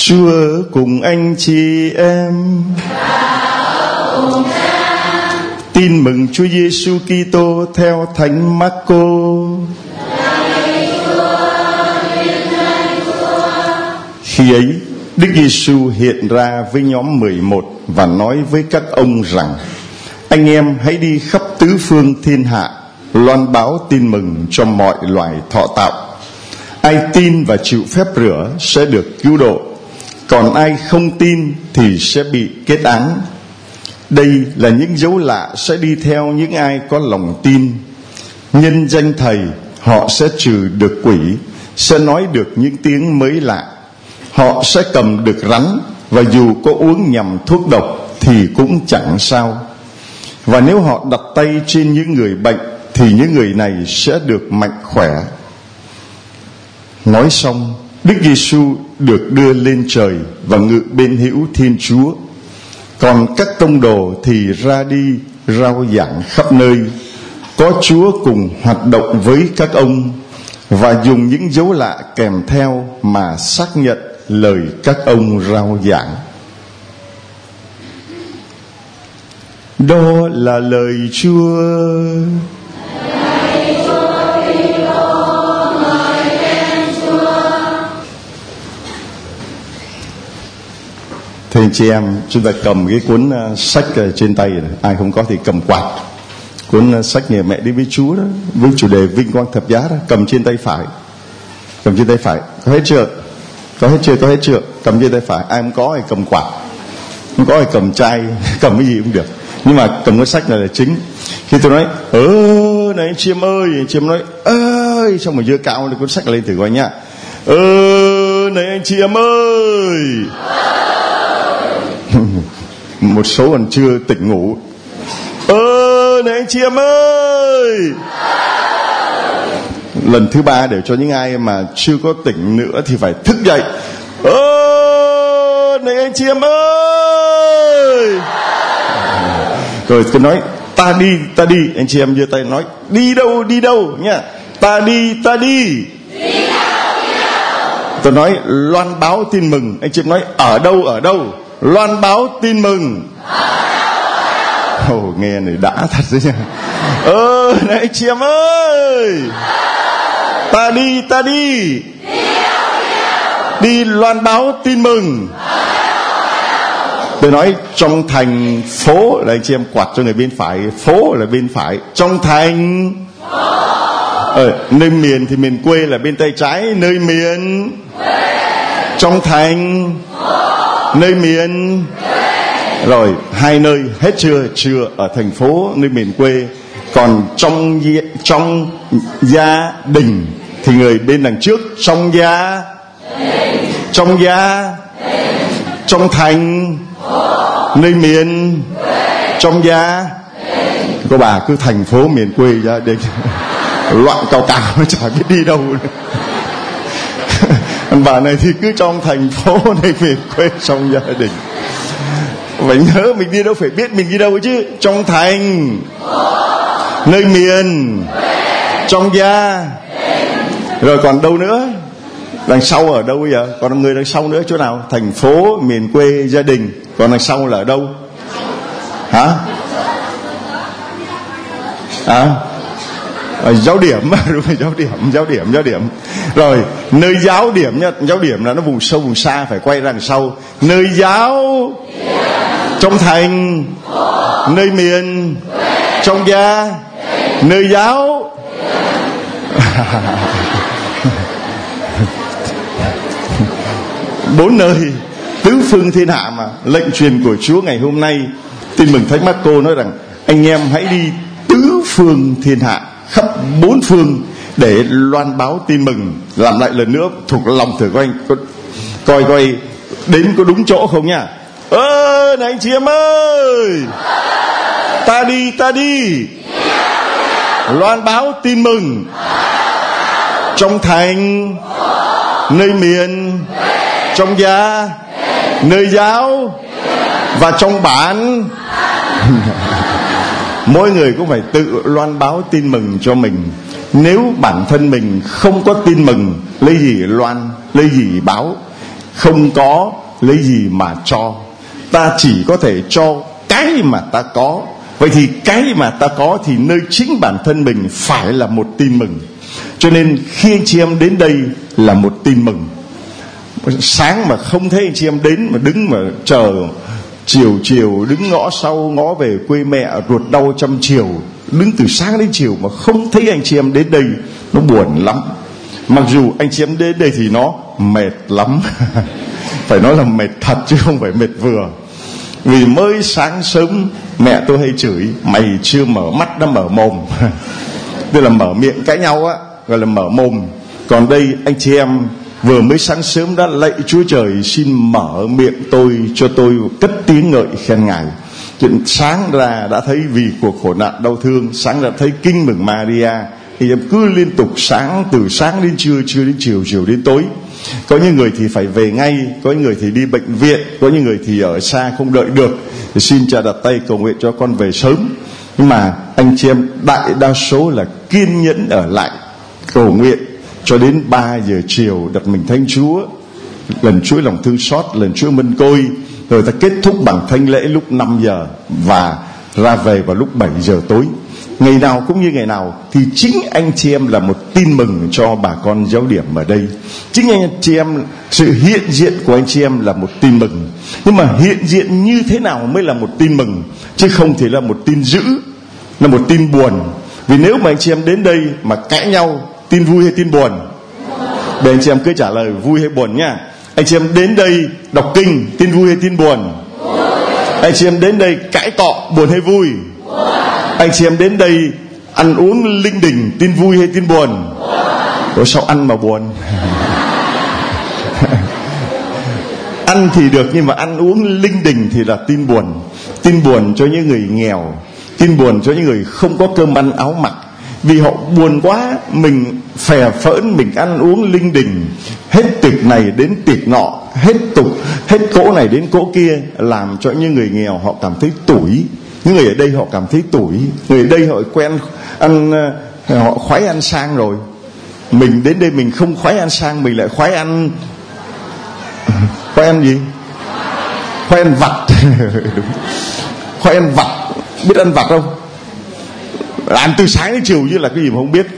Chúa cùng anh chị em. Tin mừng Chúa Giêsu Kitô theo Thánh Marco. Khi ấy, Đức Giêsu hiện ra với nhóm 11 và nói với các ông rằng: anh em hãy đi khắp tứ phương thiên hạ, loan báo tin mừng cho mọi loài thọ tạo. Ai tin và chịu phép rửa sẽ được cứu độ, còn ai không tin thì sẽ bị kết án. Đây là những dấu lạ sẽ đi theo những ai có lòng tin. Nhân danh Thầy, họ sẽ trừ được quỷ, sẽ nói được những tiếng mới lạ. Họ sẽ cầm được rắn, và dù có uống nhầm thuốc độc thì cũng chẳng sao. Và nếu họ đặt tay trên những người bệnh thì những người này sẽ được mạnh khỏe. Nói xong, Đức Giêsu được đưa lên trời và ngự bên hữu Thiên Chúa. Còn các tông đồ thì ra đi rao giảng khắp nơi, có Chúa cùng hoạt động với các ông, và dùng những dấu lạ kèm theo mà xác nhận lời các ông rao giảng. Đó là lời Chúa. Thưa anh chị em, chúng ta cầm cái cuốn sách trên tay này. Ai không có thì cầm quạt. Cuốn sách Nhờ Mẹ Đi Với Chúa đó, với chủ đề vinh quang thập giá đó, cầm trên tay phải. Cầm trên tay phải. Có hết chưa? Có hết chưa? Có hết chưa? Cầm trên tay phải. Ai không có thì cầm quạt, không có thì cầm chai, cầm cái gì cũng được. Nhưng mà cầm cái sách này là chính. Khi tôi nói này anh chị em ơi, anh chị em nói ơi, xong rồi giơ cao cuốn sách lên thử coi nha. Này anh chị em ơi. Một số còn chưa tỉnh ngủ. Này anh chị em ơi. Lần thứ 3 để cho những ai mà chưa có tỉnh nữa thì phải thức dậy. Này anh chị em ơi. Rồi tôi nói ta đi. Anh chị em giơ tay nói đi đâu nha. Ta đi. Tôi nói loan báo tin mừng. Anh chị em nói ở đâu. Loan báo tin mừng. Nghe này đã thật đấy nha. Này anh chị em ơi. Ta đi. Đi loan báo tin mừng. Tôi nói trong thành phố là anh chị em quạt cho người bên phải, phố là bên phải. Trong thành nơi miền thì miền quê là bên tay trái, nơi miền. Trong thành, nơi miền. Rồi 2 nơi hết chưa ở thành phố, nơi miền quê. Còn trong gia đình thì người bên đằng trước. Trong thành, nơi miền, trong gia. Cô bà cứ thành phố miền quê gia đình loạn cào chả biết đi đâu. Bà này thì cứ trong thành phố, nơi miền quê, trong gia đình. Phải nhớ mình đi đâu, phải biết mình đi đâu chứ. Trong thành, nơi miền, trong gia. Rồi còn đâu nữa? Đằng sau ở đâu bây giờ? Còn người đằng sau nữa chỗ nào? Thành phố, miền quê, gia đình. Còn đằng sau là ở đâu? Hả? Giáo điểm. Đúng rồi, giáo điểm. Rồi nơi giáo điểm nhá. Giáo điểm là nó vùng sâu vùng xa, phải quay ra đằng sau. Nơi giáo, trong thành, nơi miền, trong gia, nơi giáo. Bốn nơi tứ phương thiên hạ mà. Lệnh truyền của Chúa ngày hôm nay, tin mừng Thánh Marco nói rằng anh em hãy đi tứ phương thiên hạ, khắp 4 phương để loan báo tin mừng. Làm lại lần nữa thuộc lòng thử coi anh coi đến có đúng chỗ không nha. Này anh chị em ơi. Ta đi. Loan báo tin mừng. Trong thành, nơi miền, trong gia, nơi giáo và trong bản. Mỗi người cũng phải tự loan báo tin mừng cho mình. Nếu bản thân mình không có tin mừng, lấy gì loan, lấy gì báo? không có lấy gì mà cho. Ta chỉ có thể cho cái mà ta có. Vậy thì cái mà ta có thì nơi chính bản thân mình phải là một tin mừng. Cho nên khi anh chị em đến đây là một tin mừng. Sáng mà không thấy anh chị em đến mà đứng mà chờ chiều đứng ngõ sau ngõ về quê mẹ, ruột đau trăm chiều, đứng từ sáng đến chiều mà không thấy anh chị em đến đây, nó buồn lắm. Mặc dù anh chị em đến đây thì nó mệt lắm phải nói là mệt thật chứ không phải mệt vừa. Vì mới sáng sớm mẹ tôi hay chửi: mày chưa mở mắt đã mở mồm tức là mở miệng cãi nhau á, gọi là mở mồm. Còn đây anh chị em vừa mới sáng sớm đã lạy Chúa Trời xin mở miệng tôi cho tôi cất tiếng ngợi khen Ngài. Chuyện sáng ra đã thấy vì cuộc khổ nạn đau thương, sáng ra thấy kinh mừng Maria, thì em cứ liên tục sáng, từ sáng đến trưa, trưa đến chiều, chiều đến tối. Có những người thì phải về ngay, có những người thì đi bệnh viện, có những người thì ở xa không đợi được, thì xin Cha đặt tay cầu nguyện cho con về sớm. Nhưng mà anh chị em đại đa số là kiên nhẫn ở lại cầu nguyện cho đến 3 giờ chiều đặt mình thánh Chúa, lần chuỗi lòng thương xót, lần chuỗi mân côi, rồi ta kết thúc bằng thánh lễ lúc 5 giờ và ra về vào lúc 7 giờ tối. Ngày nào cũng như ngày nào thì chính anh chị em là một tin mừng cho bà con giáo điểm ở đây. Chính anh chị em, sự hiện diện của anh chị em là một tin mừng. Nhưng mà hiện diện như thế nào mới là một tin mừng, chứ không thì là một tin dữ, là một tin buồn. Vì nếu mà anh chị em đến đây mà cãi nhau, tin vui hay tin buồn? Để anh chị em cứ trả lời vui hay buồn nha. Anh chị em đến đây đọc kinh, tin vui hay tin buồn? Anh chị em đến đây cãi cọ, buồn hay vui? Anh chị em đến đây ăn uống linh đình, tin vui hay tin buồn? Ủa sao ăn mà buồn? Ăn thì được, nhưng mà ăn uống linh đình thì là tin buồn. Tin buồn cho những người nghèo, tin buồn cho những người không có cơm ăn áo mặc. Vì họ buồn quá, mình phè phỡn, mình ăn uống linh đình, hết tiệc này đến tiệc nọ, hết cỗ này đến cỗ kia, làm cho những người nghèo họ cảm thấy tủi. Những người ở đây họ cảm thấy tủi. Người ở đây họ quen ăn, họ khoái ăn sang rồi. Mình đến đây mình không khoái ăn sang, mình lại khoái ăn gì? Khoái ăn vặt khoái ăn vặt. Biết ăn vặt không? Ăn từ sáng đến chiều như là cái gì mà không biết.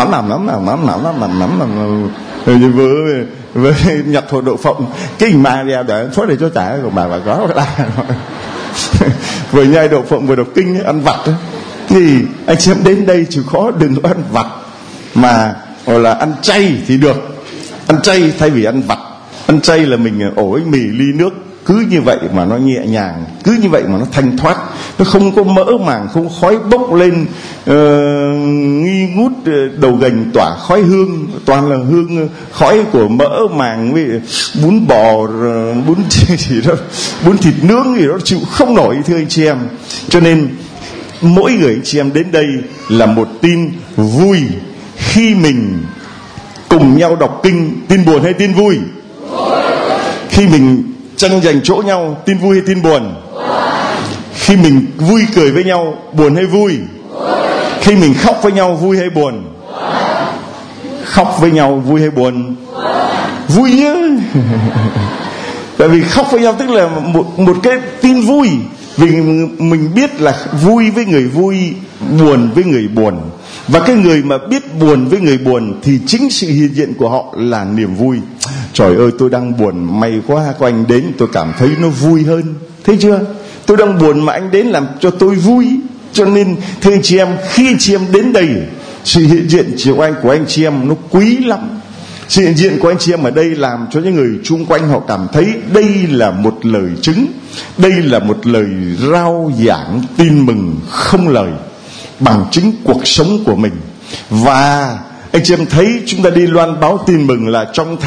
Với nhặt thổ đậu phộng, cái hình Maria để phốt để cho trả của bà có la vừa nhai đậu phộng vừa đọc kinh ấy, ăn vặt ấy. Thì anh chị em đến đây chịu khó đừng có ăn vặt, mà gọi là ăn chay thì được. Ăn chay thay vì ăn vặt. Ăn chay là mình ổ bánh mì ly nước, cứ như vậy mà nó nhẹ nhàng, cứ như vậy mà nó thanh thoát, nó không có mỡ màng, không khói bốc lên nghi ngút đầu gành tỏa khói hương, toàn là hương khói của mỡ màng với bún bò, bún gì đó, bún thịt nướng gì đó chịu không nổi, thưa anh chị em. Cho nên mỗi người anh chị em đến đây là một tin vui khi mình cùng nhau đọc kinh. Tin buồn hay tin vui? Khi mình tranh giành chỗ nhau, tin vui hay tin buồn? Khi mình vui cười với nhau, buồn hay vui? Khi mình khóc với nhau, vui hay buồn? Khóc với nhau vui hay buồn? Vui chứ. Tại vì khóc với nhau tức là một cái tin vui. Vì mình biết là vui với người vui, buồn với người buồn. Và cái người mà biết buồn với người buồn thì chính sự hiện diện của họ là niềm vui. Trời ơi, tôi đang buồn, may quá có anh đến, tôi cảm thấy nó vui hơn. Thấy chưa? Tôi đang buồn mà anh đến làm cho tôi vui. Cho nên thưa anh chị em, khi anh chị em đến đây, sự hiện diện của anh chị em nó quý lắm. Sự hiện diện của anh chị em ở đây làm cho những người chung quanh họ cảm thấy đây là một lời chứng, đây là một lời rao giảng tin mừng không lời, bằng chứng cuộc sống của mình. Và anh chị em thấy chúng ta đi loan báo tin mừng là trong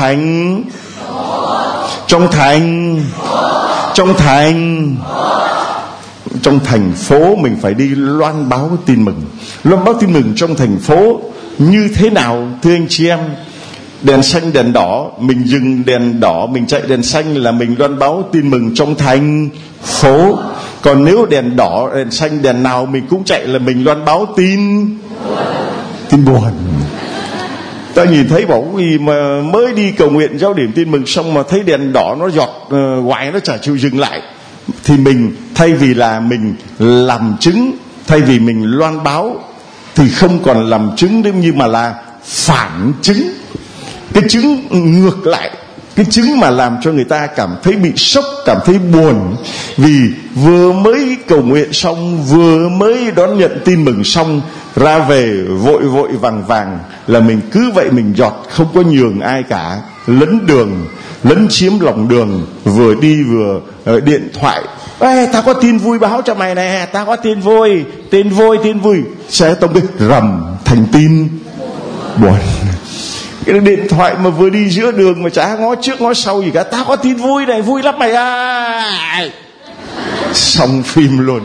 thành phố mình phải đi loan báo tin mừng. Loan báo tin mừng trong thành phố như thế nào thưa anh chị em? Đèn xanh đèn đỏ, mình dừng đèn đỏ, mình chạy đèn xanh là mình loan báo tin mừng trong thành phố. Còn nếu đèn đỏ, đèn xanh, đèn nào mình cũng chạy là mình loan báo tin buồn. Ta nhìn thấy bảo gì mà mới đi cầu nguyện giáo điểm tin mừng xong mà thấy đèn đỏ nó giọt hoài, nó chả chịu dừng lại. Thì mình thay vì là mình làm chứng, thay vì mình loan báo, thì không còn làm chứng nữa, nhưng mà là phản chứng. Cái chứng ngược lại, cái chứng mà làm cho người ta cảm thấy bị sốc, cảm thấy buồn. Vì vừa mới cầu nguyện xong, vừa mới đón nhận tin mừng xong, ra về vội vội vàng vàng là mình cứ vậy mình giọt, không có nhường ai cả, lấn đường, lấn chiếm lòng đường, vừa đi vừa điện thoại: ê, tao có tin vui báo cho mày nè, tao có tin vui, tin vui. Sẽ tông cái rầm thành tin buồn. Cái điện thoại mà vừa đi giữa đường mà chả ngó trước ngó sau gì cả: tao có tin vui này, vui lắm mày à. Xong phim luôn.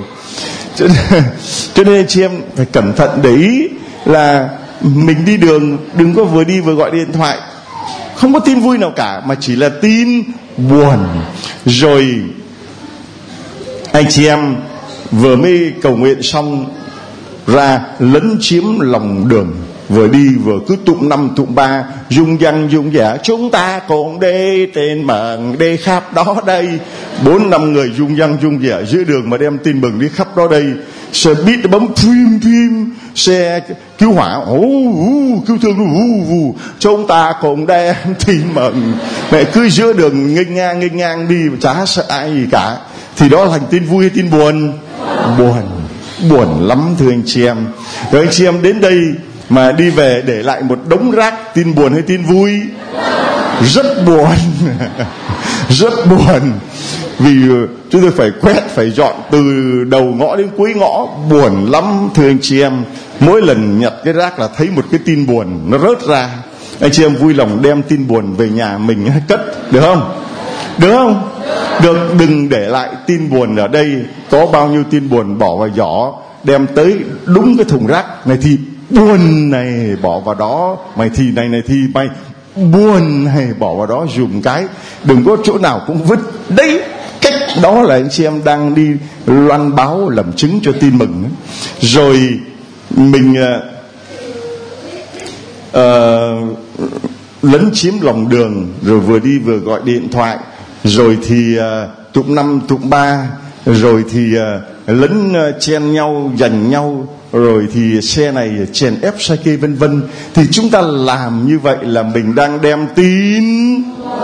Cho nên anh chị em phải cẩn thận để ý là mình đi đường đừng có vừa đi vừa gọi điện thoại, không có tin vui nào cả, mà chỉ là tin buồn. Rồi anh chị em vừa mới cầu nguyện xong ra lấn chiếm lòng đường, vừa đi vừa cứ tụng năm tụng ba, dung dăng dung dả: chúng ta cùng đi tin mừng đi khắp đó đây. 4-5 người dung dăng dung dả giữa đường mà đem tin mừng đi khắp đó đây. Xe buýt nó bấm phim, xe cứu hỏa cứu thương chúng ta cùng đem tin mừng. Mẹ cứ giữa đường nghênh ngang đi chả sợ ai gì cả. Thì đó là thành tin vui hay tin buồn? Buồn lắm thưa anh chị em. Rồi anh chị em đến đây mà đi về để lại một đống rác, tin buồn hay tin vui? Rất buồn. Rất buồn. Vì chúng tôi phải quét, phải dọn từ đầu ngõ đến cuối ngõ. Buồn lắm thưa anh chị em. Mỗi lần nhặt cái rác là thấy một cái tin buồn nó rớt ra. Anh chị em vui lòng đem tin buồn về nhà mình cất, được không? Được không? Được. Đừng để lại tin buồn ở đây. Có bao nhiêu tin buồn bỏ vào giỏ, đem tới đúng cái thùng rác. Này thì buồn này bỏ vào đó, mày thì này thì mày buồn này bỏ vào đó dùng cái. Đừng có chỗ nào cũng vứt. Đấy, cách đó là anh chị em đang đi loan báo làm chứng cho tin mừng. Rồi mình lấn chiếm lòng đường, rồi vừa đi vừa gọi điện thoại, rồi thì tụng năm tụng ba, rồi thì lấn chen nhau, giành nhau, rồi thì xe này chèn ép xe kia vân vân. Thì chúng ta làm như vậy là mình đang đem tin,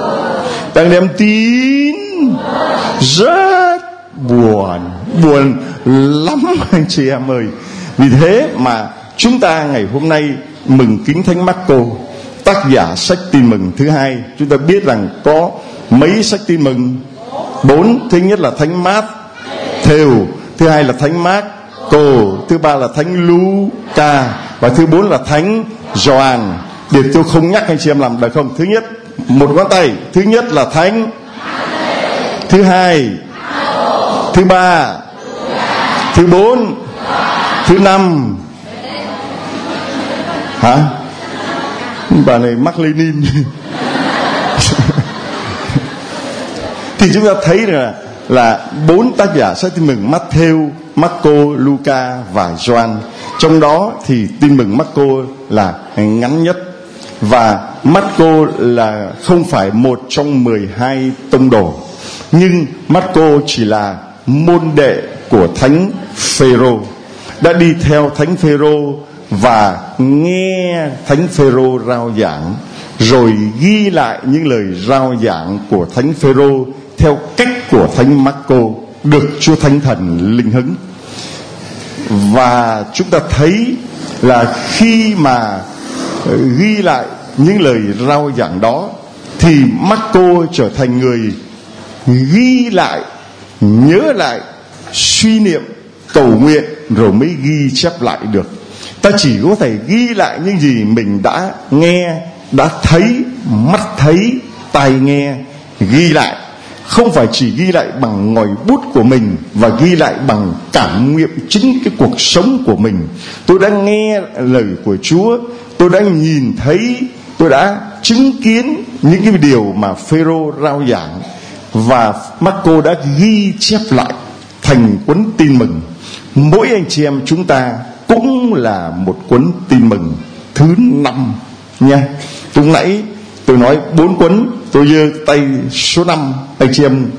rất buồn lắm anh chị em ơi. Vì thế mà chúng ta ngày hôm nay mừng kính Thánh Marco, tác giả sách tin mừng thứ hai. Chúng ta biết rằng có mấy sách tin mừng? 4. Thứ nhất là Thánh Matthew, thứ hai là Thánh Marco, thứ ba là Thánh Luca, và thứ 4 là Thánh Gioan. Để tôi không nhắc anh chị em làm được không? Thứ nhất, một ngón tay. Thứ nhất là Thánh, thứ hai, thứ ba, thứ 4, thứ 5. Hả? Bà này mắc Lenin. Thì chúng ta thấy là 4 tác giả sách tin mừng: Matthew, Marco, Luca và Gioan. Trong đó thì tin mừng Marco là ngắn nhất, và Marco là không phải một trong 12 tông đồ, nhưng Marco chỉ là môn đệ của Thánh Phêrô, đã đi theo Thánh Phêrô và nghe Thánh Phêrô rao giảng, rồi ghi lại những lời rao giảng của Thánh Phêrô theo cách của Thánh Marco, được Chúa Thánh Thần linh hứng. Và chúng ta thấy là khi mà ghi lại những lời rao giảng đó, thì Marco trở thành người ghi lại, nhớ lại, suy niệm, cầu nguyện, rồi mới ghi chép lại được. Ta chỉ có thể ghi lại những gì mình đã nghe, đã thấy, mắt thấy, tai nghe, ghi lại. Không phải chỉ ghi lại bằng ngòi bút của mình, và ghi lại bằng cảm nghiệm chính cái cuộc sống của mình. Tôi đã nghe lời của Chúa, tôi đã nhìn thấy, tôi đã chứng kiến những cái điều mà Phêrô rao giảng, và Marco đã ghi chép lại thành cuốn tin mừng. Mỗi anh chị em chúng ta cũng là một cuốn tin mừng thứ 5 nha. Lúc nãy tôi nói 4 cuốn, tôi giơ tay số 5, anh chị em.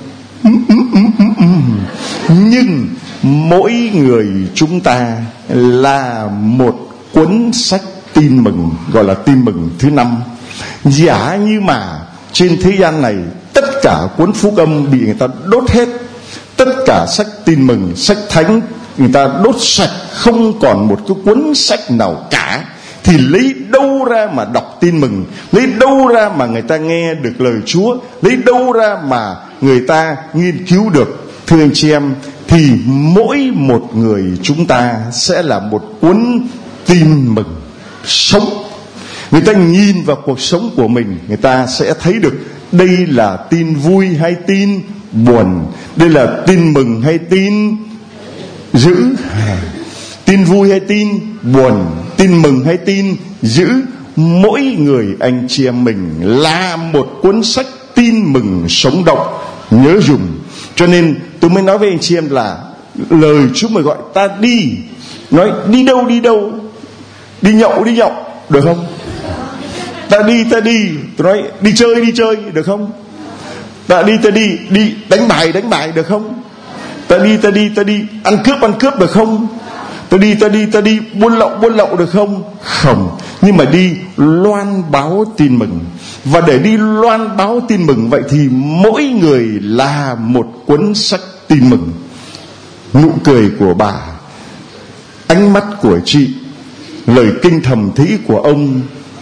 Nhưng mỗi người chúng ta là một cuốn sách tin mừng, gọi là tin mừng thứ 5. Giả như mà trên thế gian này tất cả cuốn phúc âm bị người ta đốt hết, tất cả sách tin mừng, sách thánh người ta đốt sạch, không còn một cái cuốn sách nào cả, thì lấy đâu ra mà đọc tin mừng, lấy đâu ra mà người ta nghe được lời Chúa, lấy đâu ra mà người ta nghiên cứu được? Thưa anh chị em, thì mỗi một người chúng ta sẽ là một cuốn tin mừng sống. Người ta nhìn vào cuộc sống của mình, người ta sẽ thấy được đây là tin vui hay tin buồn, đây là tin mừng hay tin dữ, tin vui hay tin buồn, tin mừng hay tin dữ. Mỗi người anh chị em mình là một cuốn sách tin mừng sống động, nhớ dùng. Cho nên tôi mới nói với anh chị em là lời Chúa mời gọi ta đi. Nói đi đâu? Đi nhậu được không? Ta đi. Tôi nói đi chơi được không? Ta đi đi đánh bài được không? Ta đi ăn cướp được không? Ta đi buôn lậu được không? Không. Nhưng mà đi loan báo tin mừng. Và để đi loan báo tin mừng vậy thì mỗi người là một cuốn sách tin mừng. Nụ cười của bà, ánh mắt của chị, lời kinh thầm thí của ông,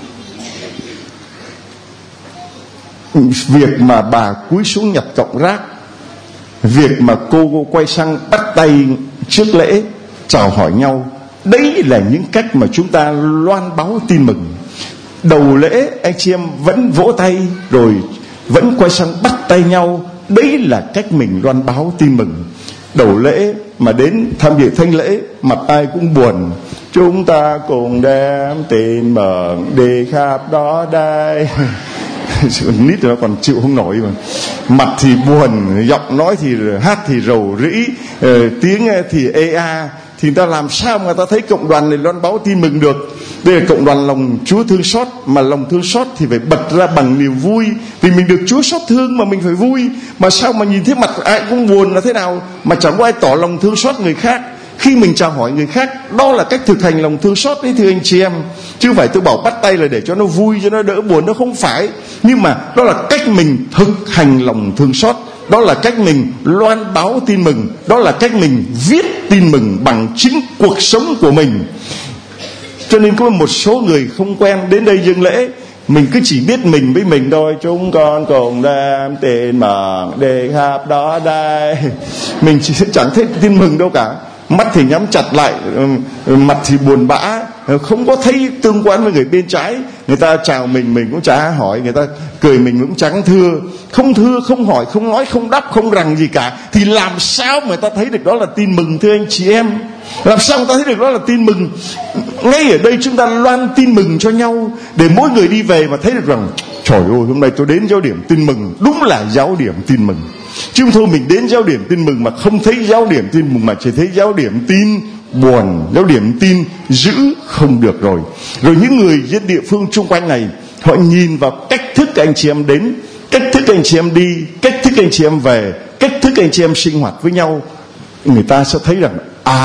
việc mà bà cúi xuống nhặt cọng rác, việc mà cô quay sang bắt tay trước lễ chào hỏi nhau, đấy là những cách mà chúng ta loan báo tin mừng. Đầu lễ anh chị em vẫn vỗ tay rồi vẫn quay sang bắt tay nhau, đấy là cách mình loan báo tin mừng. Đầu lễ mà đến tham dự thánh lễ mặt ai cũng buồn, chúng ta cùng đem tin mừng đi khắp đó đây. Nít nó còn chịu không nổi mà, mặt thì buồn, giọng nói thì hát thì rầu rĩ, tiếng thì ê, thì người ta làm sao mà người ta thấy cộng đoàn này loan báo tin mừng được? Đây là cộng đoàn lòng Chúa thương xót, mà lòng thương xót thì phải bật ra bằng niềm vui, vì mình được Chúa xót thương mà mình phải vui. Mà sao mà nhìn thấy mặt ai cũng buồn là thế nào, mà chẳng có ai tỏ lòng thương xót người khác khi mình chào hỏi người khác? Đó là cách thực hành lòng thương xót đấy thưa anh chị em, chứ không phải tôi bảo bắt tay là để cho nó vui, cho nó đỡ buồn, nó không phải. Nhưng mà đó là cách mình thực hành lòng thương xót, đó là cách mình loan báo tin mừng, đó là cách mình viết tin mừng bằng chính cuộc sống của mình. Cho nên có một số người không quen đến đây dâng lễ, mình cứ chỉ biết mình với mình thôi. Chúng con cùng đem tin mừng đi khắp đó đây. Mình chẳng thấy tin mừng đâu cả. Mắt thì nhắm chặt lại, mặt thì buồn bã, không có thấy tương quan với người bên trái. Người ta chào mình cũng chả hỏi, người ta cười mình cũng chẳng thưa, không hỏi, không nói, không đáp, không rằng gì cả. Thì làm sao mà người ta thấy được đó là tin mừng thưa anh chị em? Làm sao người ta thấy được đó là tin mừng? Ngay ở đây chúng ta loan tin mừng cho nhau, để mỗi người đi về mà thấy được rằng trời ơi, hôm nay tôi đến giáo điểm tin mừng, đúng là giáo điểm tin mừng. Chứ không thôi mình đến giáo điểm tin mừng mà không thấy giáo điểm tin mừng, mà chỉ thấy giáo điểm tin buồn, giáo điểm tin dữ, không được rồi. Rồi những người dân địa phương chung quanh này, họ nhìn vào cách thức anh chị em đến, cách thức anh chị em đi, cách thức anh chị em về, cách thức anh chị em sinh hoạt với nhau, người ta sẽ thấy rằng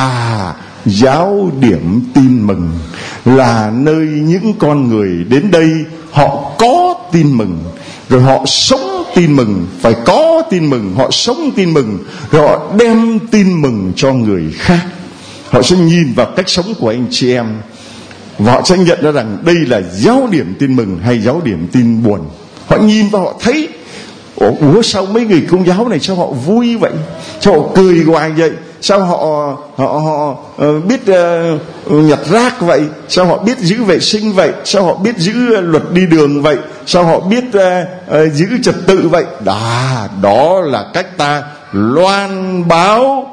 giáo điểm tin mừng là nơi những con người đến đây họ có tin mừng, rồi họ sống tin mừng, phải có tin mừng, họ sống tin mừng, rồi họ đem tin mừng cho người khác. Họ sẽ nhìn vào cách sống của anh chị em và họ sẽ nhận ra rằng đây là giáo điểm tin mừng hay giáo điểm tin buồn. Họ nhìn và họ thấy ủa sao mấy người công giáo này sao họ vui vậy, sao họ cười hoài vậy, sao họ biết nhặt rác vậy, sao họ biết giữ vệ sinh vậy, sao họ biết giữ luật đi đường vậy, sao họ biết giữ trật tự vậy. Đó là cách ta loan báo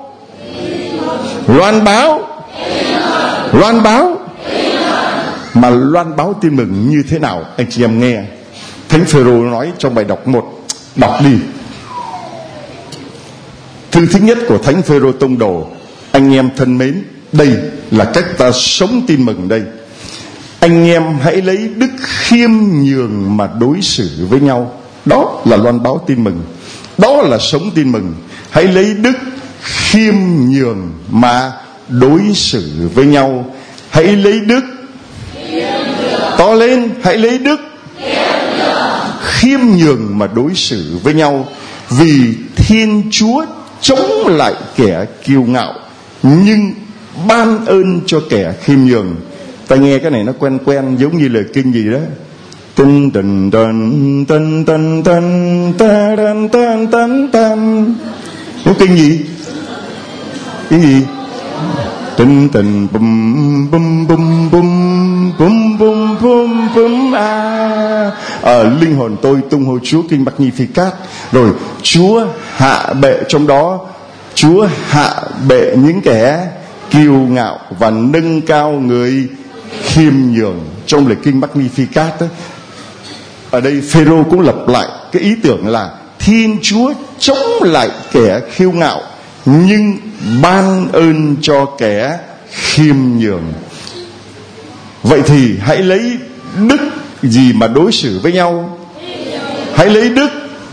mà loan báo tin mừng như thế nào anh chị em nghe. Thánh Phêrô nói trong bài đọc 1, đọc đi. Thư thứ nhất của Thánh Phêrô tông đồ: anh em thân mến, đây là cách ta sống tin mừng đây. Anh em hãy lấy đức khiêm nhường mà đối xử với nhau. Đó là loan báo tin mừng, đó là sống tin mừng. Hãy lấy đức khiêm nhường mà đối xử với nhau. Hãy lấy đức, to lên, hãy lấy đức khiêm nhường mà đối xử với nhau. Vì Thiên Chúa chống lại kẻ kiêu ngạo, nhưng ban ơn cho kẻ khiêm nhường. Ta nghe cái này nó quen quen, giống như lời kinh gì đó. Tân tân tân tân tân tân tân tân tân tân. Nó kinh gì? Cái gì? Tân tân bum bum bum bum bum bum bum bum linh hồn tôi tung hô Chúa kinh Magnificat. Rồi Chúa hạ bệ trong đó, Chúa hạ bệ những kẻ kiêu ngạo và nâng cao người khiêm nhường. Trong lời kinh Magnificat đó, ở đây Phêrô cũng lặp lại cái ý tưởng là Thiên Chúa chống lại kẻ khiêu ngạo, nhưng ban ơn cho kẻ khiêm nhường. Vậy thì hãy lấy đức gì mà đối xử với nhau? Hãy lấy đức.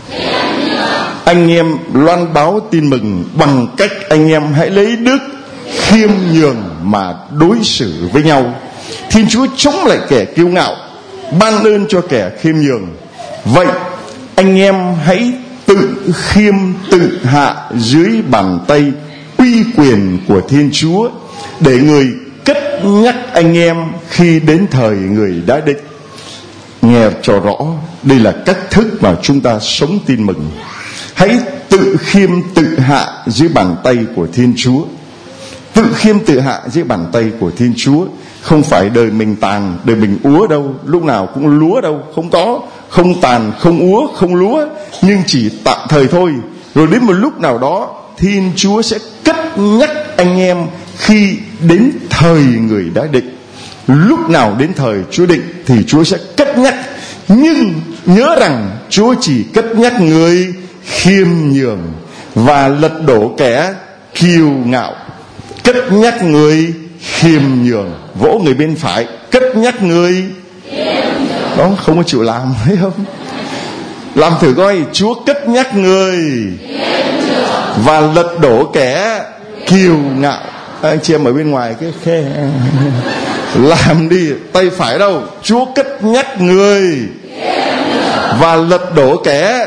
Anh em loan báo tin mừng bằng cách anh em hãy lấy đức khiêm nhường mà đối xử với nhau. Thiên Chúa chống lại kẻ kiêu ngạo, ban ơn cho kẻ khiêm nhường. Vậy anh em hãy tự khiêm tự hạ dưới bàn tay uy quyền của Thiên Chúa, để người cất nhắc anh em khi đến thời người đã định. Nghe cho rõ, đây là cách thức mà chúng ta sống tin mừng. Hãy tự khiêm tự hạ dưới bàn tay của Thiên Chúa. Tự khiêm tự hạ dưới bàn tay của Thiên Chúa. Không phải đời mình tàn, đời mình úa đâu, lúc nào cũng lúa đâu, không có. Không tàn, không úa, không lúa, nhưng chỉ tạm thời thôi. Rồi đến một lúc nào đó, Thiên Chúa sẽ cất nhắc anh em khi đến thời người đã định. Lúc nào đến thời Chúa định thì Chúa sẽ cất nhắc. Nhưng nhớ rằng Chúa chỉ cất nhắc người khiêm nhường và lật đổ kẻ kiêu ngạo. Cất nhắc người khiêm nhường. Vỗ người bên phải, cất nhắc người đó, không có chịu làm, thấy không? Làm thử coi. Chúa cất nhắc người và lật đổ kẻ kiêu ngạo. Anh chị em ở bên ngoài cái khe làm đi. Tay phải đâu? Chúa cất nhắc người và lật đổ kẻ.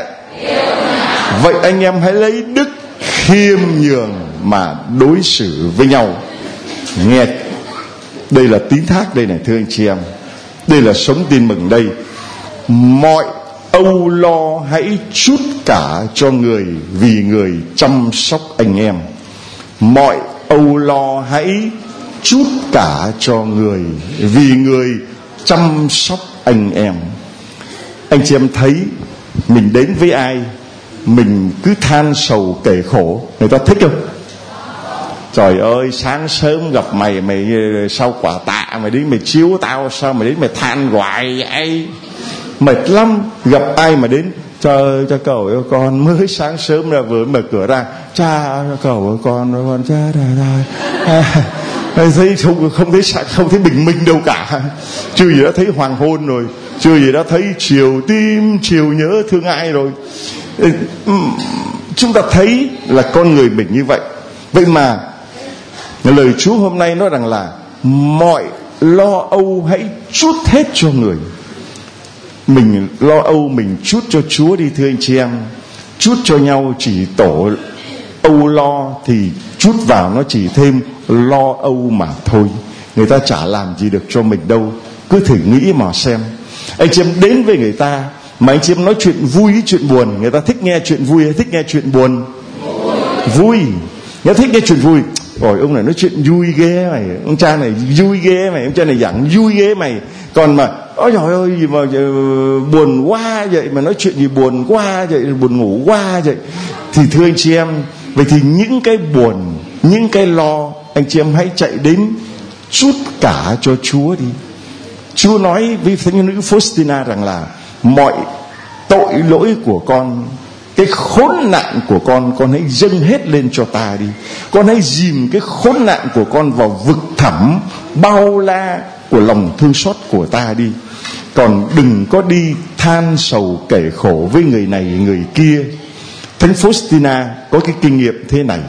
Vậy anh em hãy lấy đức khiêm nhường mà đối xử với nhau. Nghe, đây là tín thác đây này, thưa anh chị em. Đây là sống tin mừng đây. Mọi âu lo hãy trút cả cho người, vì người chăm sóc anh em. Mọi âu lo hãy trút cả cho người, vì người chăm sóc anh em. Anh chị em thấy mình đến với ai, mình cứ than sầu kể khổ, người ta thích không? Trời ơi, sáng sớm gặp mày, mày sau quả tạ mày đến mày chiếu tao, sao mày đến mày than hoài vậy? Mệt lắm. Gặp ai mà đến trời cha cầu ơi con, mới sáng sớm ra vừa mở cửa ra, cha cầu ơi con cha thấy không thấy bình minh đâu cả. Chưa gì đã thấy hoàng hôn rồi, chưa gì đã thấy chiều tim chiều nhớ thương ai rồi. Chúng ta thấy là con người mình như vậy. Vậy mà lời Chúa hôm nay nói rằng là mọi lo âu hãy trút hết cho người. Mình lo âu mình trút cho Chúa đi, thưa anh chị em. Trút cho nhau chỉ tổ âu lo thì trút vào nó chỉ thêm lo âu mà thôi. Người ta chả làm gì được cho mình đâu. Cứ thử nghĩ mà xem. Anh chị em đến với người ta mà anh chị em nói chuyện vui chuyện buồn, người ta thích nghe chuyện vui hay thích nghe chuyện buồn? Vui. Người ta thích nghe chuyện vui. Rồi ông này nói chuyện vui ghê mày, ông cha này vui ghê mày, ông cha này giảng vui ghê mày. Còn mà ôi trời ơi gì mà buồn quá vậy, mà nói chuyện gì buồn quá vậy, buồn ngủ quá vậy. Thì thưa anh chị em, vậy thì những cái buồn, những cái lo, anh chị em hãy chạy đến trút cả cho Chúa đi. Chúa nói với thánh nữ Faustina rằng là mọi tội lỗi của con cái khốn nạn của con hãy dâng hết lên cho ta đi. Con hãy dìm cái khốn nạn của con vào vực thẳm bao la của lòng thương xót của ta đi. Còn đừng có đi than sầu kể khổ với người này người kia. Thánh Faustina có cái kinh nghiệm thế này.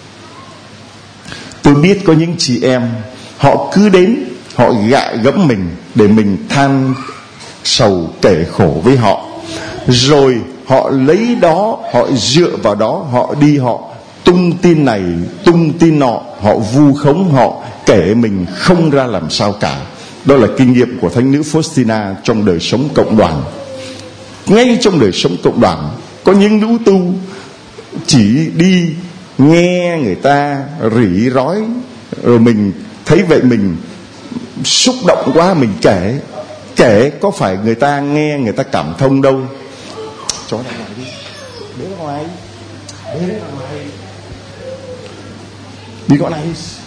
Tôi biết có những chị em họ cứ đến, họ gạ gẫm mình để mình than sầu kể khổ với họ, rồi họ lấy đó, họ dựa vào đó, họ đi họ tung tin này tung tin nọ, họ vu khống, họ kể mình không ra làm sao cả. Đó là kinh nghiệm của thánh nữ Faustina trong đời sống cộng đoàn. Ngay trong đời sống cộng đoàn có những nữ tu chỉ đi nghe người ta rỉ rói, rồi mình thấy vậy mình xúc động quá, mình kể có phải người ta nghe người ta cảm thông đâu. Chó ra ngoài đi, bế ra ngoài, đi gọi này.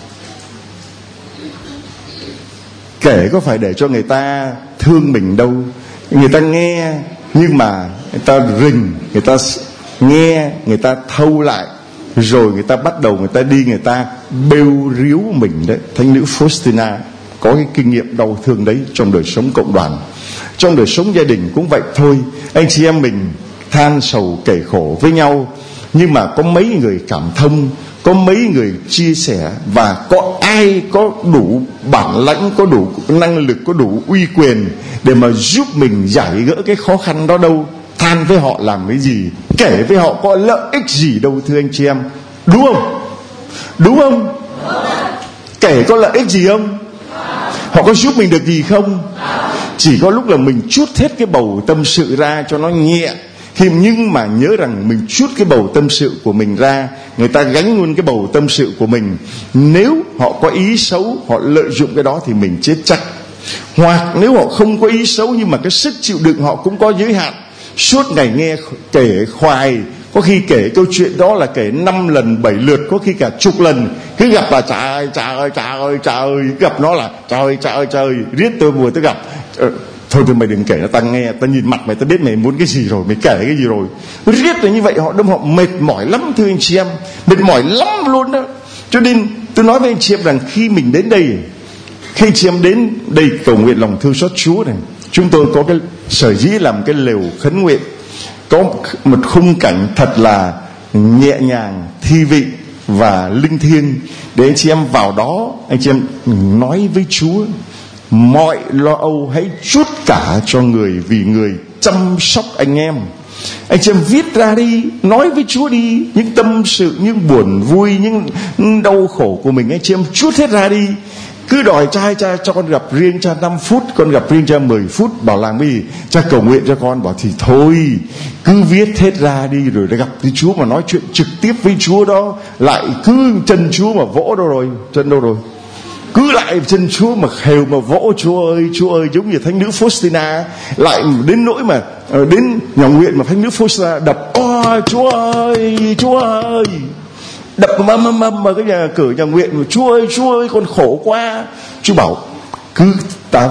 Kể có phải để cho người ta thương mình đâu. Người ta nghe nhưng mà người ta rình, người ta nghe, người ta thâu lại, rồi người ta bắt đầu người ta đi, người ta bêu ríu mình đấy. Thánh nữ Faustina có cái kinh nghiệm đau thương đấy trong đời sống cộng đoàn. Trong đời sống gia đình cũng vậy thôi. Anh chị em mình than sầu kể khổ với nhau, nhưng mà có mấy người cảm thông, có mấy người chia sẻ, và có ai có đủ bản lãnh, có đủ năng lực, có đủ uy quyền để mà giúp mình giải gỡ cái khó khăn đó đâu. Than với họ làm cái gì, kể với họ có lợi ích gì đâu, thưa anh chị em. Đúng không? Đúng không? Kể có lợi ích gì không? Họ có giúp mình được gì không? Chỉ có lúc là mình trút hết cái bầu tâm sự ra cho nó nhẹ. Nhưng mà nhớ rằng mình trút cái bầu tâm sự của mình ra, người ta gánh luôn cái bầu tâm sự của mình. Nếu họ có ý xấu, họ lợi dụng cái đó thì mình chết chắc. Hoặc nếu họ không có ý xấu nhưng mà cái sức chịu đựng họ cũng có giới hạn, suốt ngày nghe kể khoai, có khi kể câu chuyện đó là kể 5 lần 7 lượt, có khi cả chục lần. Cứ gặp là trời ơi, gặp nó là trời ơi, riết tôi vừa tôi gặp. Thôi mày đừng kể, ta nghe, ta nhìn mặt mày, ta biết mày muốn cái gì rồi, mày kể cái gì rồi. Riết là như vậy, họ mệt mỏi lắm, thưa anh chị em, mệt mỏi lắm luôn đó. Cho nên tôi nói với anh chị em rằng khi mình đến đây, khi anh chị em đến đây cầu nguyện lòng thương xót Chúa này, chúng tôi có cái sở dĩ làm cái lều khấn nguyện, có một khung cảnh thật là nhẹ nhàng, thi vị và linh thiêng, để anh chị em vào đó, anh chị em nói với Chúa. Mọi lo âu hãy trút cả cho người, vì người chăm sóc anh em. Anh chị em viết ra đi, nói với Chúa đi, những tâm sự, những buồn vui, những đau khổ của mình, anh chị em trút hết ra đi. Cứ đòi cha cho con gặp riêng cha 5 phút, con gặp riêng cha 10 phút, bảo làm gì, cha cầu nguyện cho con, bảo thì thôi, cứ viết hết ra đi, rồi gặp với Chúa mà nói chuyện trực tiếp với Chúa đó, lại cứ chân Chúa mà vỗ đâu rồi, chân đâu rồi, cứ lại chân Chúa mà khều mà vỗ. Chúa ơi, giống như thánh nữ Faustina, lại đến nỗi mà đến nhà nguyện mà thánh nữ Faustina đập, Chúa ơi, đập mâm mà cái nhà cửa nhà nguyện, Chúa ơi, con khổ quá. Chúa bảo cứ ta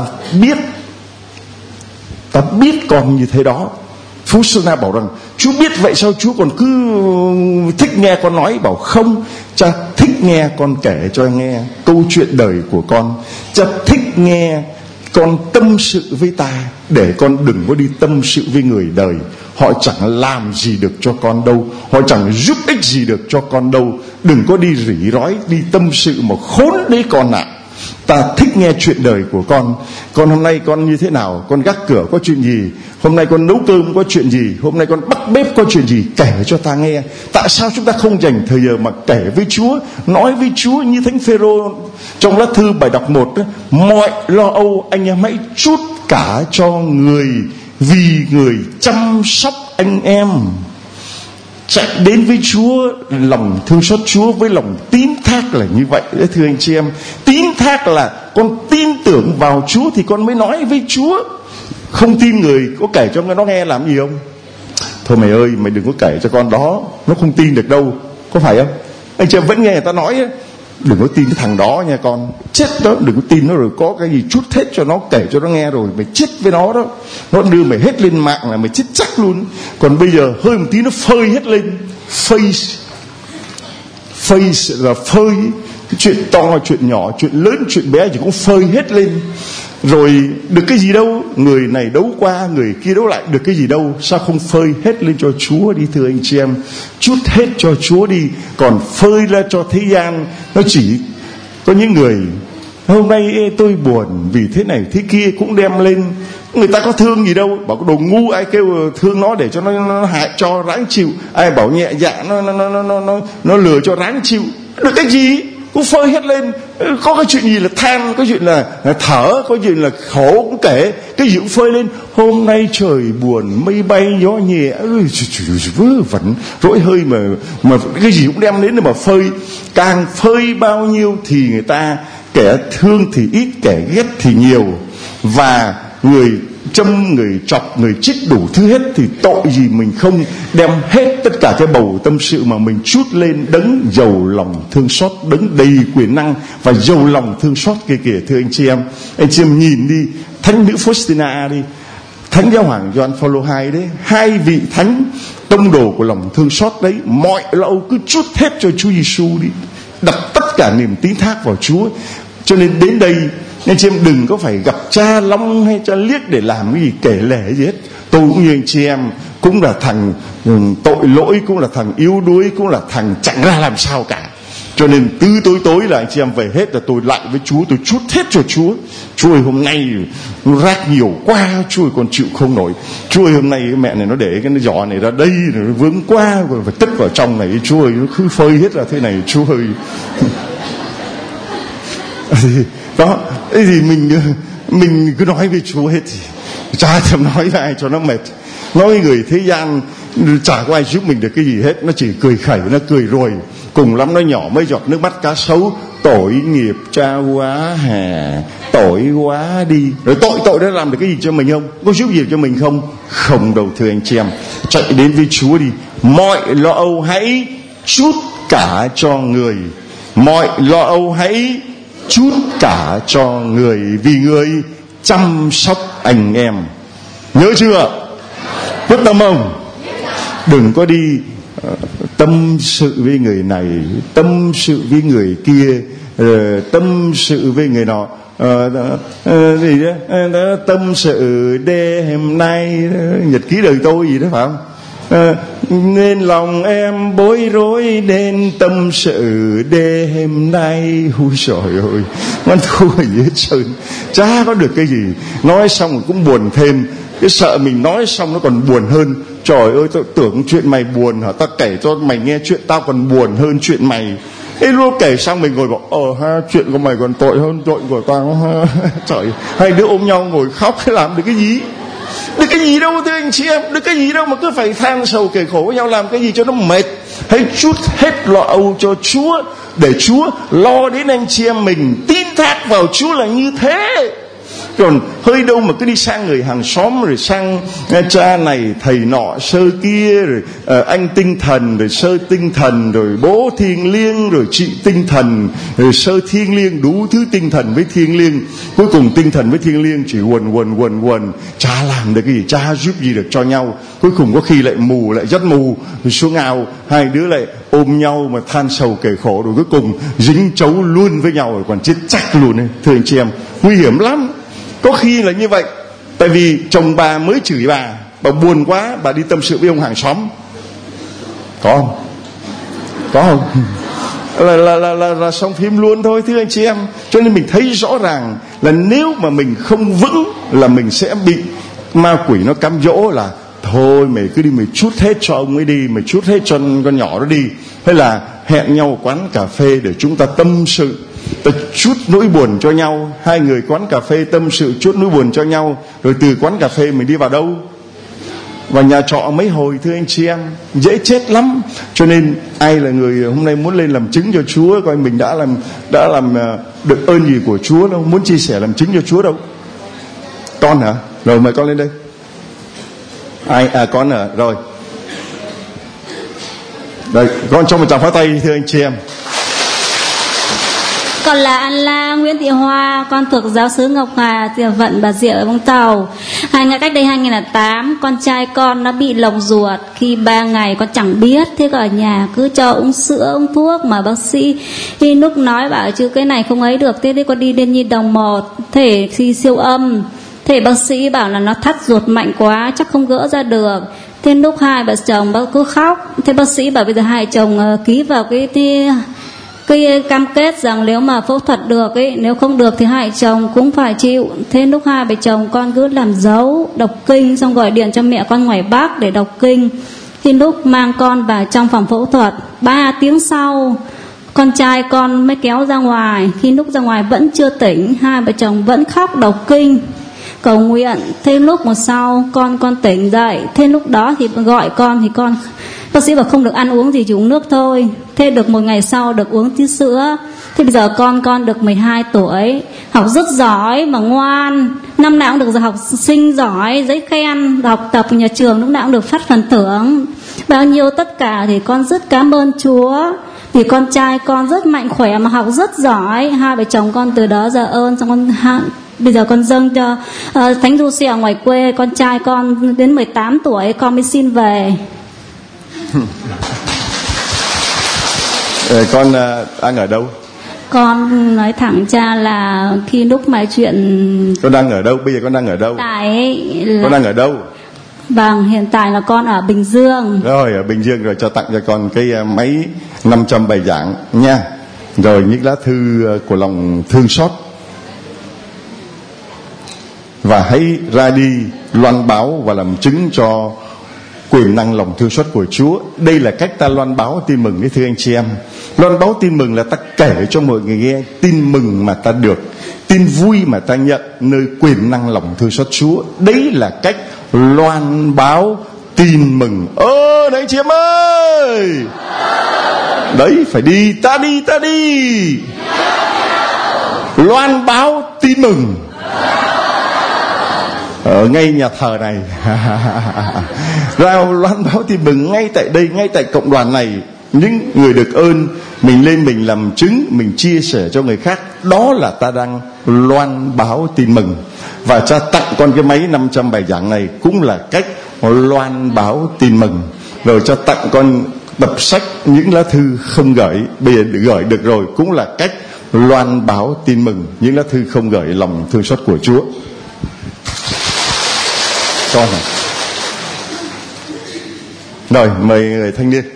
biết con như thế đó. Faustina bảo rằng Chúa biết vậy sao Chúa còn cứ thích nghe con nói? Bảo không, cha thích nghe con kể cho nghe câu chuyện đời của con. Cha thích nghe con tâm sự với ta, để con đừng có đi tâm sự với người đời. Họ chẳng làm gì được cho con đâu, họ chẳng giúp ích gì được cho con đâu. Đừng có đi rỉ rói, đi tâm sự mà khốn đấy con ạ. Ta thích nghe chuyện đời của con. Con hôm nay con như thế nào? Con gác cửa có chuyện gì? Hôm nay con nấu cơm có chuyện gì? Hôm nay con bắt bếp có chuyện gì? Kể cho ta nghe. Tại sao chúng ta không dành thời giờ mà kể với Chúa, nói với Chúa như thánh Phêrô trong lá thư bài đọc 1 đó, mọi lo âu anh em hãy trút cả cho người, vì người chăm sóc anh em. Chạy đến với Chúa, lòng thương xót Chúa với lòng tín thác là như vậy đấy, thưa anh chị em. Tín thác là con tin tưởng vào Chúa thì con mới nói với Chúa. Không tin người có kể cho nó nghe làm gì không? Thôi mày ơi, mày đừng có kể cho con đó, nó không tin được đâu, có phải không? Anh chị em vẫn nghe người ta nói ấy. đừng có tin cái thằng đó nha con, chết đó, đừng có tin nó, rồi có cái gì trút hết cho nó, kể cho nó nghe rồi mày chết với nó đó, nó đưa mày hết lên mạng là mày chết chắc luôn. Còn bây giờ hơi một tí nó phơi hết lên face là phơi, cái chuyện to chuyện nhỏ, chuyện lớn chuyện bé chỉ cũng phơi hết lên. Rồi được cái gì đâu, người này đấu qua người kia đấu lại, được cái gì đâu, sao không phơi hết lên cho Chúa đi thưa anh chị em, chút hết cho Chúa đi. Còn phơi ra cho thế gian, nó chỉ có những người hôm nay tôi buồn vì thế này thế kia cũng đem lên. Người ta có thương gì đâu, bảo có đồ ngu, ai kêu thương nó để cho nó hại cho ráng chịu, ai bảo nhẹ dạ nó lừa cho ráng chịu, được cái gì cũng phơi hết lên. Có cái chuyện gì là than, có chuyện là thở, có chuyện là khổ cũng kể, cái gì cũng phơi lên. Hôm nay trời buồn mây bay gió nhẹ, vớ vẩn rỗi hơi mà cái gì cũng đem đến để mà phơi. Càng phơi bao nhiêu thì người ta, kẻ thương thì ít, kẻ ghét thì nhiều, và người châm, người chọc, người trích đủ thứ hết, thì tội gì mình không đem hết tất cả cái bầu tâm sự mà mình trút lên đấng giàu lòng thương xót, đấng đầy quyền năng và giàu lòng thương xót kia kìa thưa anh chị em. Anh chị em nhìn đi, thánh nữ Faustina đi, thánh giáo hoàng Gioan Phaolô II đấy, hai vị thánh tông đồ của lòng thương xót đấy, mọi lo âu cứ trút hết cho Chúa Giêsu đi, đặt tất cả niềm tín thác vào Chúa. Cho nên đến đây anh chị em đừng có phải gặp cha long hay cha liếc để làm cái gì kể lể gì hết. Tôi cũng như anh chị em, cũng là thằng tội lỗi, cũng là thằng yếu đuối, cũng là thằng chẳng ra làm sao cả. Cho nên từ tối là anh chị em về hết là tôi lại với Chúa, tôi trút hết cho Chúa. Chúa ơi hôm nay nó rác nhiều quá, Chúa ơi con chịu không nổi. Chúa ơi hôm nay cái mẹ này nó để cái giỏ này ra đây, nó vướng quá, rồi phải tất vào trong này. Chúa ơi nó cứ phơi hết ra thế này, Chúa ơi. Đó, thì mình cứ nói với Chúa hết, thì chả thèm nói với ai cho nó mệt. Nói với người thế gian chả có ai giúp mình được cái gì hết, nó chỉ cười khẩy, nó cười rồi, cùng lắm nó nhỏ mấy giọt nước mắt cá sấu. Tội nghiệp cha quá hà, tội quá đi. Rồi tội đã làm được cái gì cho mình không? Có giúp gì cho mình không? Không đâu thưa anh chị em. Chạy đến với Chúa đi, mọi lo âu hãy trút cả cho người, mọi lo âu hãy trút cả cho người, vì người chăm sóc anh em. Nhớ chưa? Quyết tâm không? Đừng có đi tâm sự với người này, tâm sự với người kia, tâm sự với người nọ, gì đó, tâm sự đêm nay, nhật ký đời tôi gì đó phải không? Nên lòng em bối rối nên tâm sự đêm nay. Ui trời ơi, nó thua gì hết trơn, chả có được cái gì. Nói xong rồi cũng buồn thêm, cái sợ mình nói xong nó còn buồn hơn. Trời ơi, tao tưởng chuyện mày buồn hả, tao kể cho mày nghe chuyện tao còn buồn hơn chuyện mày. Ê, lúc kể xong mình ngồi bảo ha, chuyện của mày còn tội hơn tội của tao ha. Trời, hai đứa ôm nhau ngồi khóc, hay làm được cái gì? Được cái gì đâu thưa anh chị em, được cái gì đâu mà cứ phải than sầu kể khổ với nhau, làm cái gì cho nó mệt. Hãy trút hết lo âu cho Chúa, để Chúa lo đến anh chị em mình. Tin thác vào Chúa là như thế. Còn hơi đâu mà cứ đi sang người hàng xóm, rồi sang cha này thầy nọ sơ kia, rồi anh tinh thần, rồi sơ tinh thần, rồi bố thiêng liêng, rồi chị tinh thần, rồi sơ thiêng liêng, đủ thứ tinh thần với thiêng liêng. Cuối cùng tinh thần với thiêng liêng chỉ quần, chả làm được cái gì, chả giúp gì được cho nhau. Cuối cùng có khi lại mù, lại rất mù, rồi xuống ao hai đứa lại ôm nhau mà than sầu kể khổ, rồi cuối cùng dính chấu luôn với nhau rồi còn chết chắc luôn ấy. Thưa anh chị em, nguy hiểm lắm. Có khi là như vậy, tại vì chồng bà mới chửi bà buồn quá, bà đi tâm sự với ông hàng xóm. Có không? Có không? Là xong phim luôn thôi thưa anh chị em. Cho nên mình thấy rõ ràng là nếu mà mình không vững là mình sẽ bị ma quỷ nó cám dỗ là thôi mày cứ đi, mày trút hết cho ông ấy đi, mày trút hết cho con nhỏ đó đi. Hay là hẹn nhau quán cà phê để chúng ta tâm sự, ta chút nỗi buồn cho nhau. Hai người quán cà phê tâm sự chút nỗi buồn cho nhau, rồi từ quán cà phê mình đi vào đâu? Vào nhà trọ mấy hồi thưa anh chị em, dễ chết lắm. Cho nên ai là người hôm nay muốn lên làm chứng cho Chúa, coi mình đã làm được ơn gì của Chúa đâu, muốn chia sẻ làm chứng cho Chúa đâu? Con hả? Rồi mời con lên đây. Ai con hả? Rồi đây, con cho một tràng pháo tay thưa anh chị em. Con là An La Nguyễn Thị Hoa, con thuộc giáo xứ Ngọc Hà, Tiểu Vận, Bà Rịa, Vũng Tàu. Cách đây 2008, con trai con nó bị lồng ruột. Khi 3 ngày con chẳng biết, thế ở nhà cứ cho uống sữa, uống thuốc mà bác sĩ lúc nói bảo chứ cái này không ấy được. Thế con đi đến Nhi Đồng 1, thể khi siêu âm. Thế bác sĩ bảo là nó thắt ruột mạnh quá, chắc không gỡ ra được. Thế lúc hai vợ chồng bác cứ khóc. Thế bác sĩ bảo bây giờ hai chồng ký vào cái cam kết rằng nếu mà phẫu thuật được ấy, nếu không được thì hai chồng cũng phải chịu. Thế lúc hai vợ chồng con cứ làm dấu đọc kinh, xong gọi điện cho mẹ con ngoài Bắc để đọc kinh. Khi lúc mang con vào trong phòng phẫu thuật, 3 tiếng sau con trai con mới kéo ra ngoài. Khi lúc ra ngoài vẫn chưa tỉnh, hai vợ chồng vẫn khóc đọc kinh cầu nguyện. Thế lúc một sau con tỉnh dậy. Thế lúc đó thì gọi con thì con bác sĩ bảo không được ăn uống gì, chỉ uống nước thôi. Thế được 1 ngày sau được uống tí sữa. Thế bây giờ con được 12 tuổi, học rất giỏi mà ngoan, năm nào cũng được học sinh giỏi, giấy khen, học tập nhà trường lúc nào cũng được phát phần thưởng. Bao nhiêu tất cả thì con rất cảm ơn Chúa. Vì con trai con rất mạnh khỏe mà học rất giỏi. Hai vợ chồng con từ đó giờ ơn. Xong con bây giờ con dâng cho Thánh Du Xe ở ngoài quê. Con trai con đến 18 tuổi con mới xin về. Con đang ở đâu? Con nói thẳng cha là khi lúc mà chuyện... Con đang ở đâu? Bây giờ con đang ở đâu? Tại là... Con đang ở đâu? Vâng, hiện tại là con ở Bình Dương. Rồi, ở Bình Dương. Rồi cho tặng cho con cái máy 500 bài giảng nha. Rồi những lá thư của lòng thương xót. Và hãy ra đi loan báo và làm chứng cho quyền năng lòng thương xót của Chúa. Đây là cách ta loan báo tin mừng đấy thưa anh chị em. Loan báo tin mừng là ta kể cho mọi người nghe tin mừng mà ta được, tin vui mà ta nhận nơi quyền năng lòng thương xót Chúa. Đấy là cách loan báo tin mừng. Đấy anh chị em ơi, đấy phải đi, ta đi loan báo tin mừng ở ngay nhà thờ này. Ra loan báo tin mừng ngay tại đây, ngay tại cộng đoàn này. Những người được ơn mình lên mình làm chứng, mình chia sẻ cho người khác, đó là ta đang loan báo tin mừng. Và cha tặng con cái máy 500 bài giảng này cũng là cách loan báo tin mừng. Rồi cho tặng con tập sách những lá thư không gửi, bây giờ gửi được rồi, cũng là cách loan báo tin mừng, những lá thư không gửi lòng thương xót của Chúa. Con này. Rồi mời người thanh niên.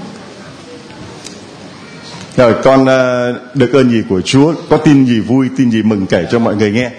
Rồi con được ơn gì của Chúa, có tin gì vui, tin gì mừng kể cho mọi người nghe.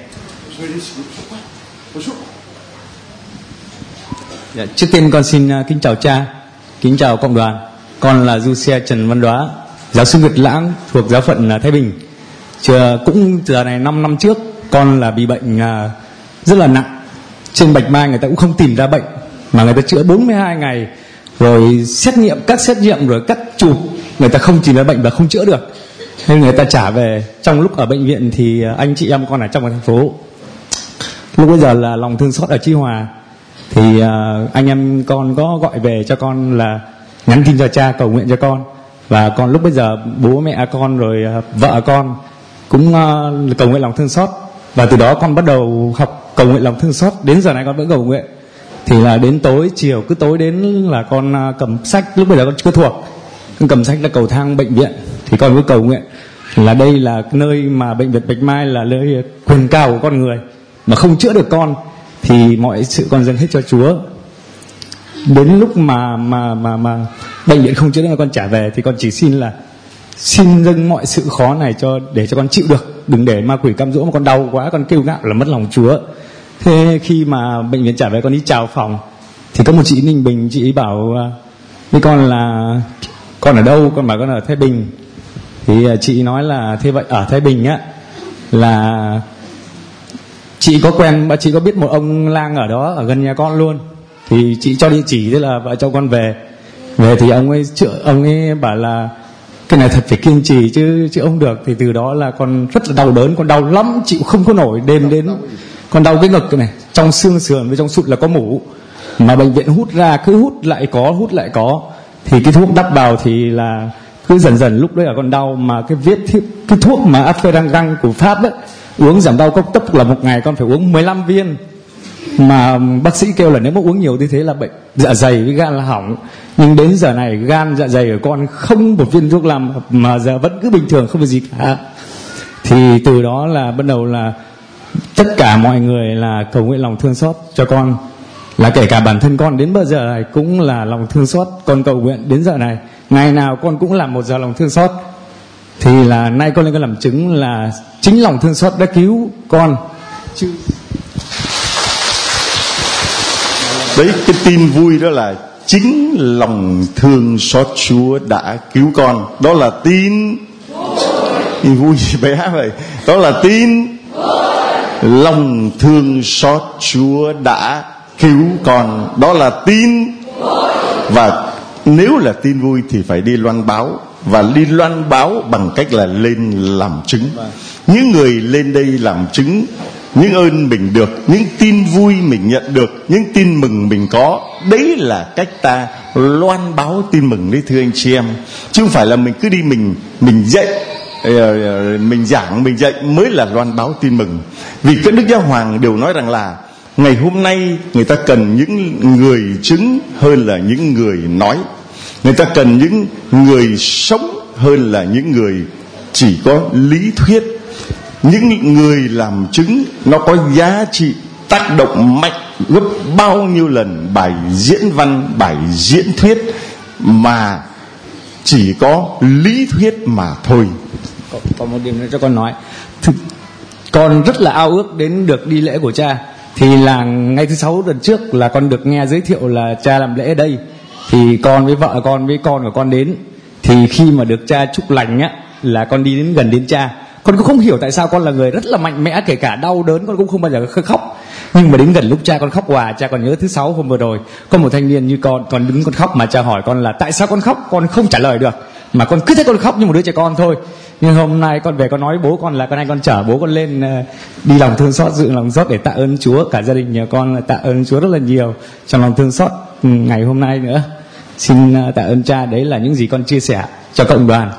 Dạ, trước tiên con xin kính chào cha, kính chào cộng đoàn. Con là Du Xe Trần Văn Đoá, giáo sư Nguyệt Lãng thuộc giáo phận Thái Bình. Cũng giờ này 5 năm trước con là bị bệnh rất là nặng. Trên Bạch Mai người ta cũng không tìm ra bệnh, mà người ta chữa 42 ngày rồi các xét nghiệm rồi cắt chụp, người ta không tìm ra bệnh và không chữa được, nên người ta trả về. Trong lúc ở bệnh viện thì anh chị em con ở trong thành phố, lúc bây giờ là lòng thương xót ở Chí Hòa, thì anh em con có gọi về cho con là nhắn tin cho cha cầu nguyện cho con. Và con lúc bây giờ bố mẹ con rồi vợ con cũng cầu nguyện lòng thương xót. Và từ đó con bắt đầu học cầu nguyện lòng thương xót, đến giờ này con vẫn cầu nguyện. Thì là đến tối chiều, cứ tối đến là con cầm sách, lúc bây giờ con chưa thuộc, con cầm sách là cầu thang bệnh viện, thì con cứ cầu nguyện là đây là nơi mà bệnh viện Bạch Mai là nơi quyền cao của con người, mà không chữa được con thì mọi sự con dâng hết cho Chúa. Đến lúc mà bệnh viện không chữa được con trả về, thì con chỉ xin dâng mọi sự khó này để cho con chịu được, đừng để ma quỷ cám dỗ mà con đau quá, con kêu gạo là mất lòng Chúa. Thế khi mà bệnh viện trả về, con đi chào phòng thì có một chị Ninh Bình, chị ấy bảo với con là con ở đâu, con bảo con ở Thái Bình. Thì chị nói là thế vậy ở Thái Bình á là chị có biết một ông lang ở đó, ở gần nhà con luôn. Thì chị cho địa chỉ, thế là vợ cho con về thì ông ấy bảo là cái này thật phải kiên trì chứ không được. Thì từ đó là con rất là đau đớn, con đau lắm, chịu không có nổi. Đêm đến con đau cái ngực này, trong xương sườn với trong sụn là có mủ, mà bệnh viện hút ra, cứ hút lại có. Thì cái thuốc đắp vào thì là cứ dần dần lúc đấy là còn đau, mà cái thuốc mà Aferangang của Pháp ấy, uống giảm đau cốc tốc là một ngày con phải uống 15 viên, mà bác sĩ kêu là nếu mà uống nhiều như thế là bệnh dạ dày với gan là hỏng. Nhưng đến giờ này gan dạ dày của con không một viên thuốc làm mà giờ vẫn cứ bình thường, không có gì cả. Thì từ đó là bắt đầu là tất cả mọi người là cầu nguyện lòng thương xót cho con, là kể cả bản thân con đến bây giờ này cũng là lòng thương xót. Con cầu nguyện đến giờ này, ngày nào con cũng làm 1 giờ lòng thương xót. Thì là nay con lên con làm chứng là chính lòng thương xót đã cứu con chứ. Đấy, cái tin vui đó là chính lòng thương xót Chúa đã cứu con. Đó là tin vui bé vậy. Đó là tin lòng thương xót Chúa đã cứu con. Đó là tin. Và nếu là tin vui thì phải đi loan báo, và đi loan báo bằng cách là lên làm chứng. Những người lên đây làm chứng những ơn mình được, những tin vui mình nhận được, những tin mừng mình có, đấy là cách ta loan báo tin mừng đấy, thưa anh chị em. Chứ không phải là mình cứ đi mình dạy, mình giảng, mình dạy mới là loan báo tin mừng. Vì các đức giáo hoàng đều nói rằng là ngày hôm nay người ta cần những người chứng hơn là những người nói. Người ta cần những người sống hơn là những người chỉ có lý thuyết. Những người làm chứng nó có giá trị tác động mạnh gấp bao nhiêu lần bài diễn văn, bài diễn thuyết mà chỉ có lý thuyết mà thôi. Có một điểm nữa cho con nói. Con rất là ao ước đến được đi lễ của cha. Thì là ngày thứ 6 tuần trước là con được nghe giới thiệu là cha làm lễ ở đây. Thì con với vợ con với con của con đến. Thì khi mà được cha chúc lành á, là con đi đến gần đến cha. Con cũng không hiểu tại sao con là người rất là mạnh mẽ, kể cả đau đớn con cũng không bao giờ khóc. Nhưng mà đến gần lúc cha con khóc hòa. Cha còn nhớ thứ 6 hôm vừa rồi có một thanh niên như con đứng con khóc, mà cha hỏi con là tại sao con khóc, con không trả lời được, mà con cứ thấy con khóc như một đứa trẻ con thôi. Nhưng hôm nay con về con nói bố con là con nay con chở bố con lên đi lòng thương xót, dự lòng xót để tạ ơn Chúa. Cả gia đình nhà con là tạ ơn Chúa rất là nhiều trong lòng thương xót ngày hôm nay nữa. Xin tạ ơn cha. Đấy là những gì con chia sẻ cho cộng đoàn.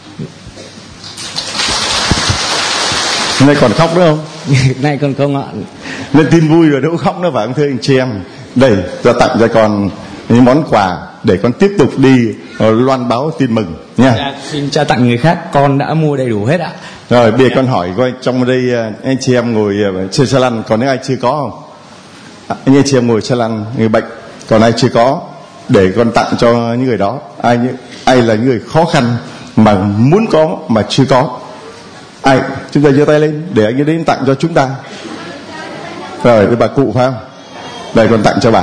Nay còn khóc nữa không? Nay con không ạ. Nên tin vui rồi đâu khóc nữa phải không thưa anh chị em? Đây, cho tặng cho con những món quà để con tiếp tục đi loan báo tin mừng nha. Dạ, xin cha tặng người khác, con đã mua đầy đủ hết ạ. Rồi bây giờ con hỏi coi trong đây anh chị em ngồi trên xe lăn còn ai chưa có không? Anh chị em ngồi xe lăn người bệnh còn ai chưa có, để con tặng cho những người đó. Ai là những người khó khăn mà muốn có mà chưa có? Ai? Chúng ta giơ tay lên để anh ấy đến tặng cho chúng ta. Rồi với bà cụ phải không? Đây con tặng cho bà.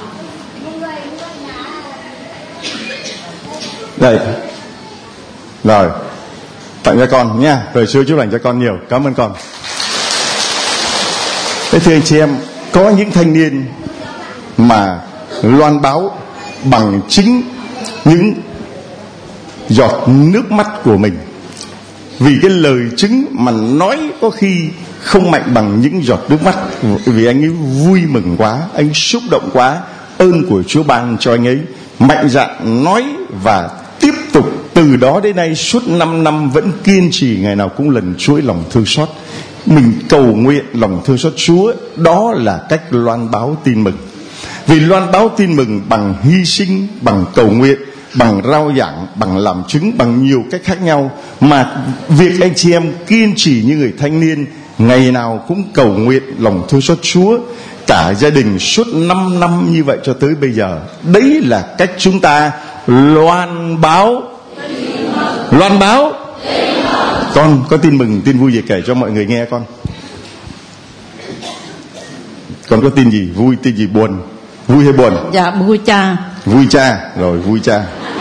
Đây. Rồi tặng cho con nha. Rồi Chúa chúc lành cho con nhiều. Cảm ơn con. Thế thưa anh chị em, có những thanh niên mà loan báo bằng chính những giọt nước mắt của mình. Vì cái lời chứng mà nói có khi không mạnh bằng những giọt nước mắt. Vì anh ấy vui mừng quá, anh xúc động quá, ơn của Chúa ban cho anh ấy, mạnh dạn nói và tiếp tục từ đó đến nay suốt 5 năm vẫn kiên trì ngày nào cũng lần chuỗi lòng thương xót. Mình cầu nguyện lòng thương xót Chúa, đó là cách loan báo tin mừng. Vì loan báo tin mừng bằng hy sinh, bằng cầu nguyện, bằng rao giảng, bằng làm chứng, bằng nhiều cách khác nhau. Mà việc anh chị em kiên trì như người thanh niên, ngày nào cũng cầu nguyện lòng thương xót Chúa, cả gia đình suốt 5 năm như vậy cho tới bây giờ. Đấy là cách chúng ta loan báo. Loan báo. Con có tin mừng, tin vui gì kể cho mọi người nghe con? Con có tin gì vui, tin gì buồn? Vui hay buồn? Dạ vui cha. Vui cha, rồi vui cha.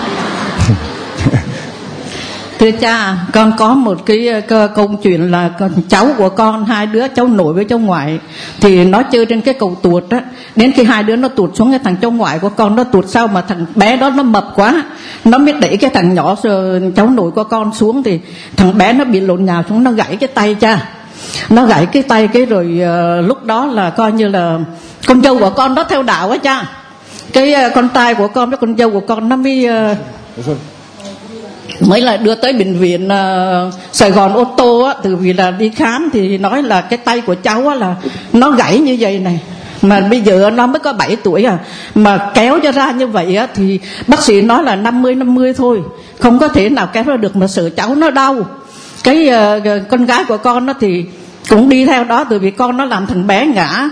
Thưa cha, con có một cái câu chuyện là cháu của con, hai đứa cháu nội với cháu ngoại, thì nó chơi trên cái cầu tuột á, đến khi hai đứa nó tuột xuống, cái thằng cháu ngoại của con nó tuột sau, mà thằng bé đó nó mập quá, nó mới đẩy cái thằng nhỏ cháu nội của con xuống, thì thằng bé nó bị lộn nhào xuống, nó gãy cái tay cha. Nó gãy cái tay cái rồi lúc đó là coi như là con dâu của con đó theo đạo á cha. Cái con trai của con với con dâu của con nó mới mới là đưa tới bệnh viện Sài Gòn ô tô á, từ vì là đi khám thì nói là cái tay của cháu á là nó gãy như vậy này, mà bây giờ nó mới có 7 tuổi à, mà kéo cho ra như vậy á thì bác sĩ nói là 50-50 thôi, không có thể nào kéo ra được, mà sợ cháu nó đau. Cái con gái của con nó thì cũng đi theo đó, từ vì con nó làm thằng bé ngã,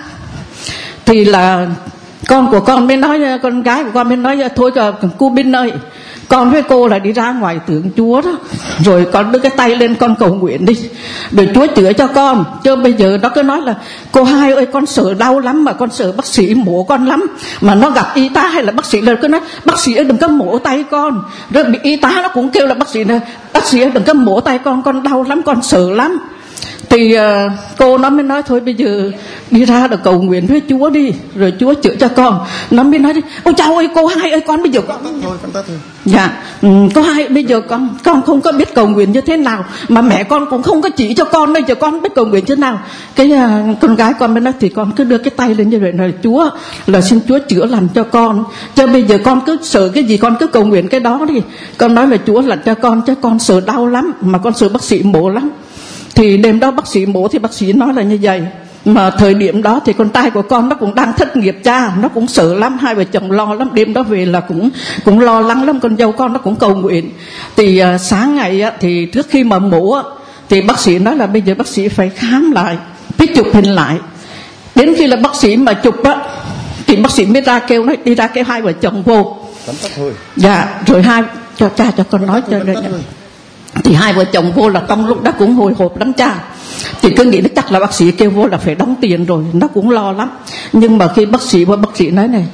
thì là con của con mới nói, con gái của con mới nói thôi cô Binh ơi, con với cô là đi ra ngoài tượng Chúa đó, rồi con đưa cái tay lên con cầu nguyện đi, để Chúa chữa cho con. Chứ bây giờ nó cứ nói là cô Hai ơi con sợ đau lắm, mà con sợ bác sĩ mổ con lắm, mà nó gặp y tá hay là bác sĩ là cứ nói bác sĩ ơi đừng có mổ tay con, rồi bị y tá nó cũng kêu là bác sĩ ơi đừng có mổ tay con đau lắm, con sợ lắm. Thì cô nó mới nói thôi bây giờ đi ra được cầu nguyện với Chúa đi, rồi Chúa chữa cho con. Nó mới nói ôi cháu ơi cô Hai ơi con bây giờ con dạ cô Hai bây giờ con không có biết cầu nguyện như thế nào, mà mẹ con cũng không có chỉ cho con, bây giờ con biết cầu nguyện thế nào. Cái con gái con mới nói thì con cứ đưa cái tay lên như vậy là Chúa, là xin Chúa chữa lành cho con, cho bây giờ con cứ sợ cái gì con cứ cầu nguyện cái đó đi. Con nói là Chúa lành cho con, chứ con sợ đau lắm, mà con sợ bác sĩ mổ lắm. Thì đêm đó bác sĩ mổ thì bác sĩ nói là như vậy. Mà thời điểm đó thì con trai của con nó cũng đang thất nghiệp cha, nó cũng sợ lắm, hai vợ chồng lo lắm. Đêm đó về là cũng lo lắng lắm, con dâu con nó cũng cầu nguyện. Thì sáng ngày thì trước khi mà mổ thì bác sĩ nói là bây giờ bác sĩ phải khám lại, phải chụp hình lại. Đến khi là bác sĩ mà chụp thì bác sĩ mới ra kêu, nói đi ra kêu hai vợ chồng vô. Dạ rồi cho cha cho con nói cho rồi. Thì hai vợ chồng vô là trong lúc đó cũng hồi hộp lắm cha. Thì cứ nghĩ nó chắc là bác sĩ kêu vô là phải đóng tiền rồi, nó cũng lo lắm. Nhưng mà khi bác sĩ nói này,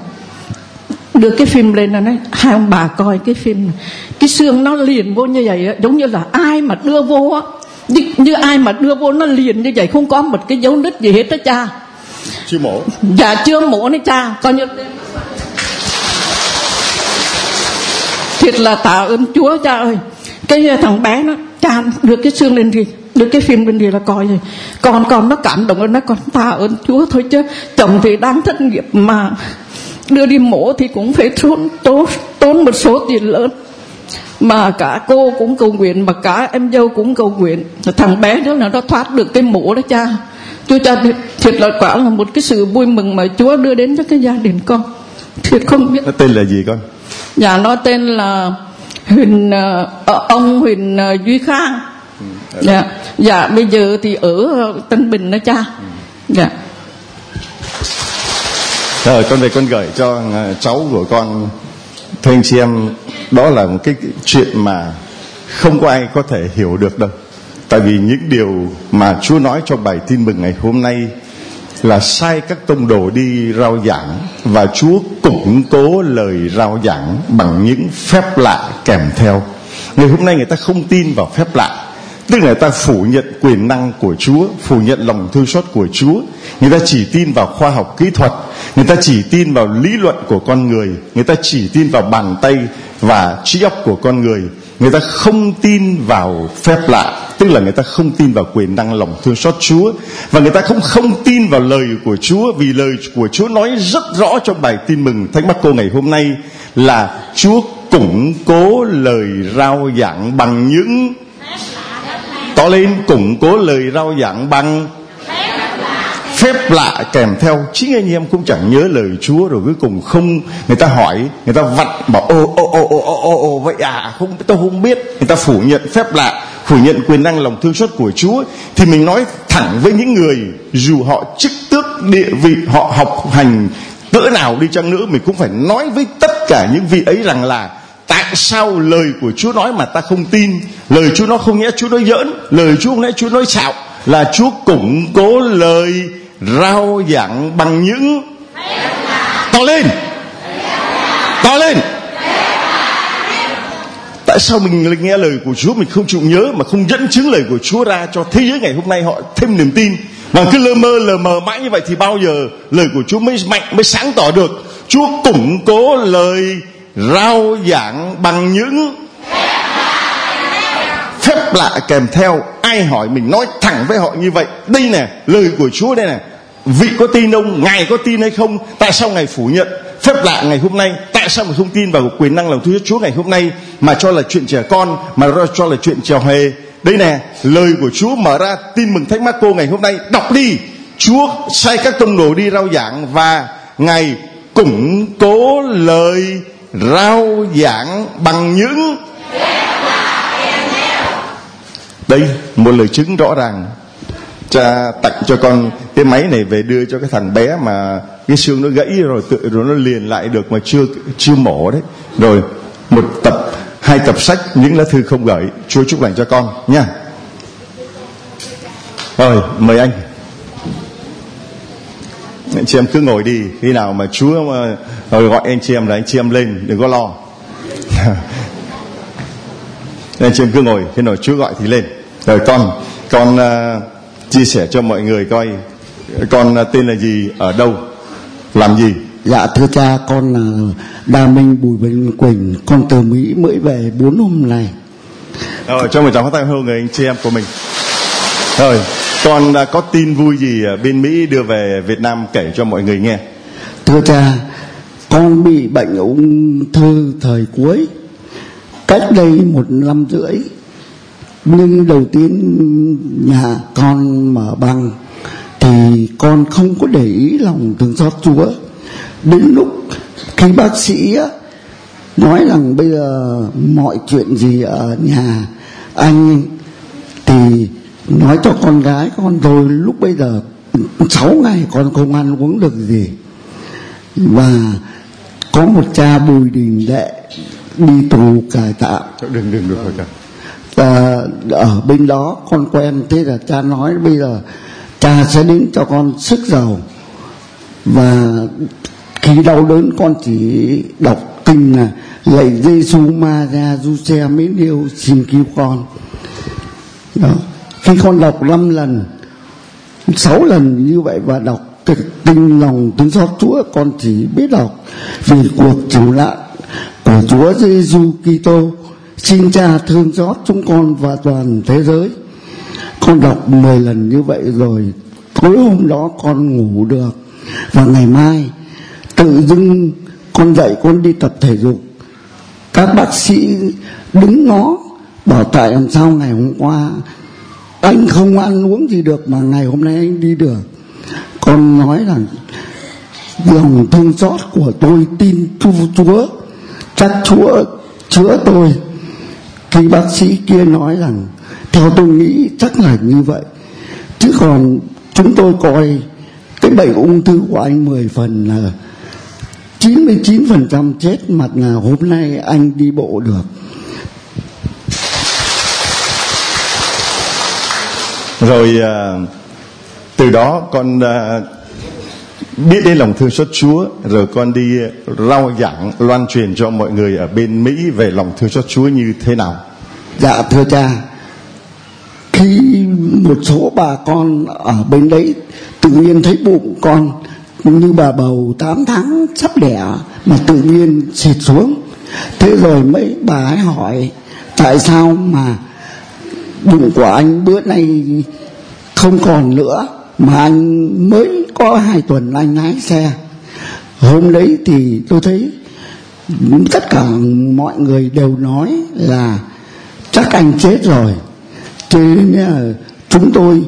đưa cái phim lên là nói hai ông bà coi cái phim này, cái xương nó liền vô như vậy, giống như là ai mà đưa vô á, như ai mà đưa vô nó liền như vậy, không có một cái dấu nứt gì hết đó cha. Chưa mổ? Dạ chưa mổ đấy cha, coi như thiệt là tạ ơn Chúa cha ơi. Cái thằng bé nó cha đưa cái xương lên đi, đưa cái phim lên đi là coi rồi con nó cảm động, nó con tạ ơn Chúa thôi, chứ chồng thì đang thất nghiệp mà đưa đi mổ thì cũng phải tốn một số tiền lớn, mà cả cô cũng cầu nguyện, mà cả em dâu cũng cầu nguyện, thằng bé đó là nó thoát được cái mổ đó cha. Chúa cha thiệt là quả là một cái sự vui mừng mà Chúa đưa đến cho cái gia đình con, thiệt không biết. Nó tên là gì con? Dạ nó tên là ông Huỳnh Duy Khang. Dạ bây giờ thì ở Tân Bình đó cha. Dạ. Rồi con về con gửi cho cháu của con. Thưa anh chị em, đó là một cái chuyện mà không có ai có thể hiểu được đâu. Tại vì những điều mà Chúa nói trong bài tin mừng ngày hôm nay là sai các tông đồ đi rao giảng, và Chúa củng cố lời rao giảng bằng những phép lạ kèm theo. Ngày hôm nay người ta không tin vào phép lạ, tức là người ta phủ nhận quyền năng của Chúa, phủ nhận lòng thương xót của Chúa. Người ta chỉ tin vào khoa học kỹ thuật, người ta chỉ tin vào lý luận của con người, người ta chỉ tin vào bàn tay và trí óc của con người. Người ta không tin vào phép lạ, tức là người ta không tin vào quyền năng lòng thương xót Chúa. Và người ta không tin vào lời của Chúa, vì lời của Chúa nói rất rõ trong bài tin mừng Thánh Bác Cô ngày hôm nay là Chúa củng cố lời rao giảng bằng những to lên, củng cố lời rao giảng bằng phép lạ kèm theo. Chính anh em cũng chẳng nhớ lời Chúa, rồi cuối cùng không, người ta hỏi, người ta vặn bảo ồ vậy à, không, tôi không biết. Người ta phủ nhận phép lạ, phủ nhận quyền năng lòng thương xót của Chúa. Thì mình nói thẳng với những người, dù họ chức tước địa vị, họ học hành cỡ nào đi chăng nữa, mình cũng phải nói với tất cả những vị ấy rằng là tại sao lời của Chúa nói mà ta không tin. Lời Chúa nói không nghĩa Chúa nói giỡn, lời Chúa không nghĩa Chúa nói xạo, là Chúa củng cố lời rao giảng bằng những to lên. Tại sao mình nghe lời của Chúa mình không chịu nhớ, mà không dẫn chứng lời của Chúa ra cho thế giới ngày hôm nay họ thêm niềm tin, mà cứ lờ mờ mãi như vậy thì bao giờ lời của Chúa mới mạnh, mới sáng tỏ được. Chúa củng cố lời rao giảng bằng những phép lạ kèm theo. Ai hỏi mình nói thẳng với họ như vậy. Đây nè, lời của Chúa đây nè. Vị có tin không? Ngài có tin hay không? Tại sao Ngài phủ nhận phép lạ ngày hôm nay? Tại sao mà không tin vào quyền năng lòng thương xót Chúa ngày hôm nay mà cho là chuyện trẻ con, mà cho là chuyện trèo hề? Đây nè, lời của Chúa mở ra Tin Mừng Thánh Mác-cô ngày hôm nay, đọc đi. Chúa sai các tông đồ đi rao giảng và Ngài củng cố lời rao giảng bằng những đây, một lời chứng rõ ràng. Cha tặng cho con cái máy này về đưa cho cái thằng bé mà cái xương nó gãy rồi nó liền lại được mà chưa mổ đấy. Rồi một tập, 2 tập sách Những Lá Thư Không Gửi. Chúa chúc lành cho con nha. Rồi mời anh. Anh chị em cứ ngồi đi, khi nào mà Chúa mà gọi anh chị em là anh chị em lên, đừng có lo. Anh chị em cứ ngồi, khi nào Chúa gọi thì lên. Rồi con chia sẻ cho mọi người coi con tên là gì, ở đâu, làm gì. Dạ thưa cha, con là Đa Minh Bùi Bình Quỳnh, con từ Mỹ mới về 4 hôm nay. Rồi cho một tràng pháo tay hơn người anh chị em của mình. Rồi con có tin vui gì bên Mỹ đưa về Việt Nam kể cho mọi người nghe. Thưa cha, con bị bệnh ung thư thời cuối cách đây 1 năm rưỡi. Nhưng đầu tiên nhà con mở băng thì con không có để ý lòng thương xót Chúa. Đến lúc khi bác sĩ nói rằng bây giờ mọi chuyện gì ở nhà anh thì nói cho con gái con thôi, lúc bây giờ 6 ngày con không ăn uống được gì. Và có một cha Bùi Đình Đệ đi tù cải tạo. Đừng được rồi cha. Ở bên đó con quen, thế là cha nói bây giờ cha sẽ đến cho con sức giàu, và khi đau đớn con chỉ đọc kinh là lạy Giêsu Maria Giuse mến yêu xin cứu con. Đó. Khi con đọc 5 lần 6 lần như vậy và đọc kinh lòng thương xót Chúa, con chỉ biết đọc vì cuộc chịu nạn của Chúa Giêsu Kitô, xin Cha thương xót chúng con và toàn thế giới. Con đọc 10 lần như vậy rồi, tối hôm đó con ngủ được, và ngày mai tự dưng con dậy con đi tập thể dục. Các bác sĩ đứng ngó bảo tại làm sao ngày hôm qua anh không ăn uống gì được mà ngày hôm nay anh đi được. Con nói rằng lòng thương xót của tôi tin Chúa, chắc Chúa chữa tôi. Khi bác sĩ kia nói rằng theo tôi nghĩ chắc là như vậy, chứ còn chúng tôi coi cái bệnh ung thư của anh 10 phần là 99% chết, mặt là hôm nay anh đi bộ được. Rồi từ đó con biết đến lòng thương xót Chúa, rồi con đi rao giảng loan truyền cho mọi người ở bên Mỹ về lòng thương xót Chúa như thế nào? Dạ thưa cha, khi một số bà con ở bên đấy tự nhiên thấy bụng con như bà bầu 8 tháng sắp đẻ mà tự nhiên xịt xuống. Thế rồi mấy bà ấy hỏi tại sao mà bụng của anh bữa nay không còn nữa, mà anh mới có 2 tuần anh lái xe. Hôm đấy thì tôi thấy tất cả mọi người đều nói là chắc anh chết rồi. Cho nên chúng tôi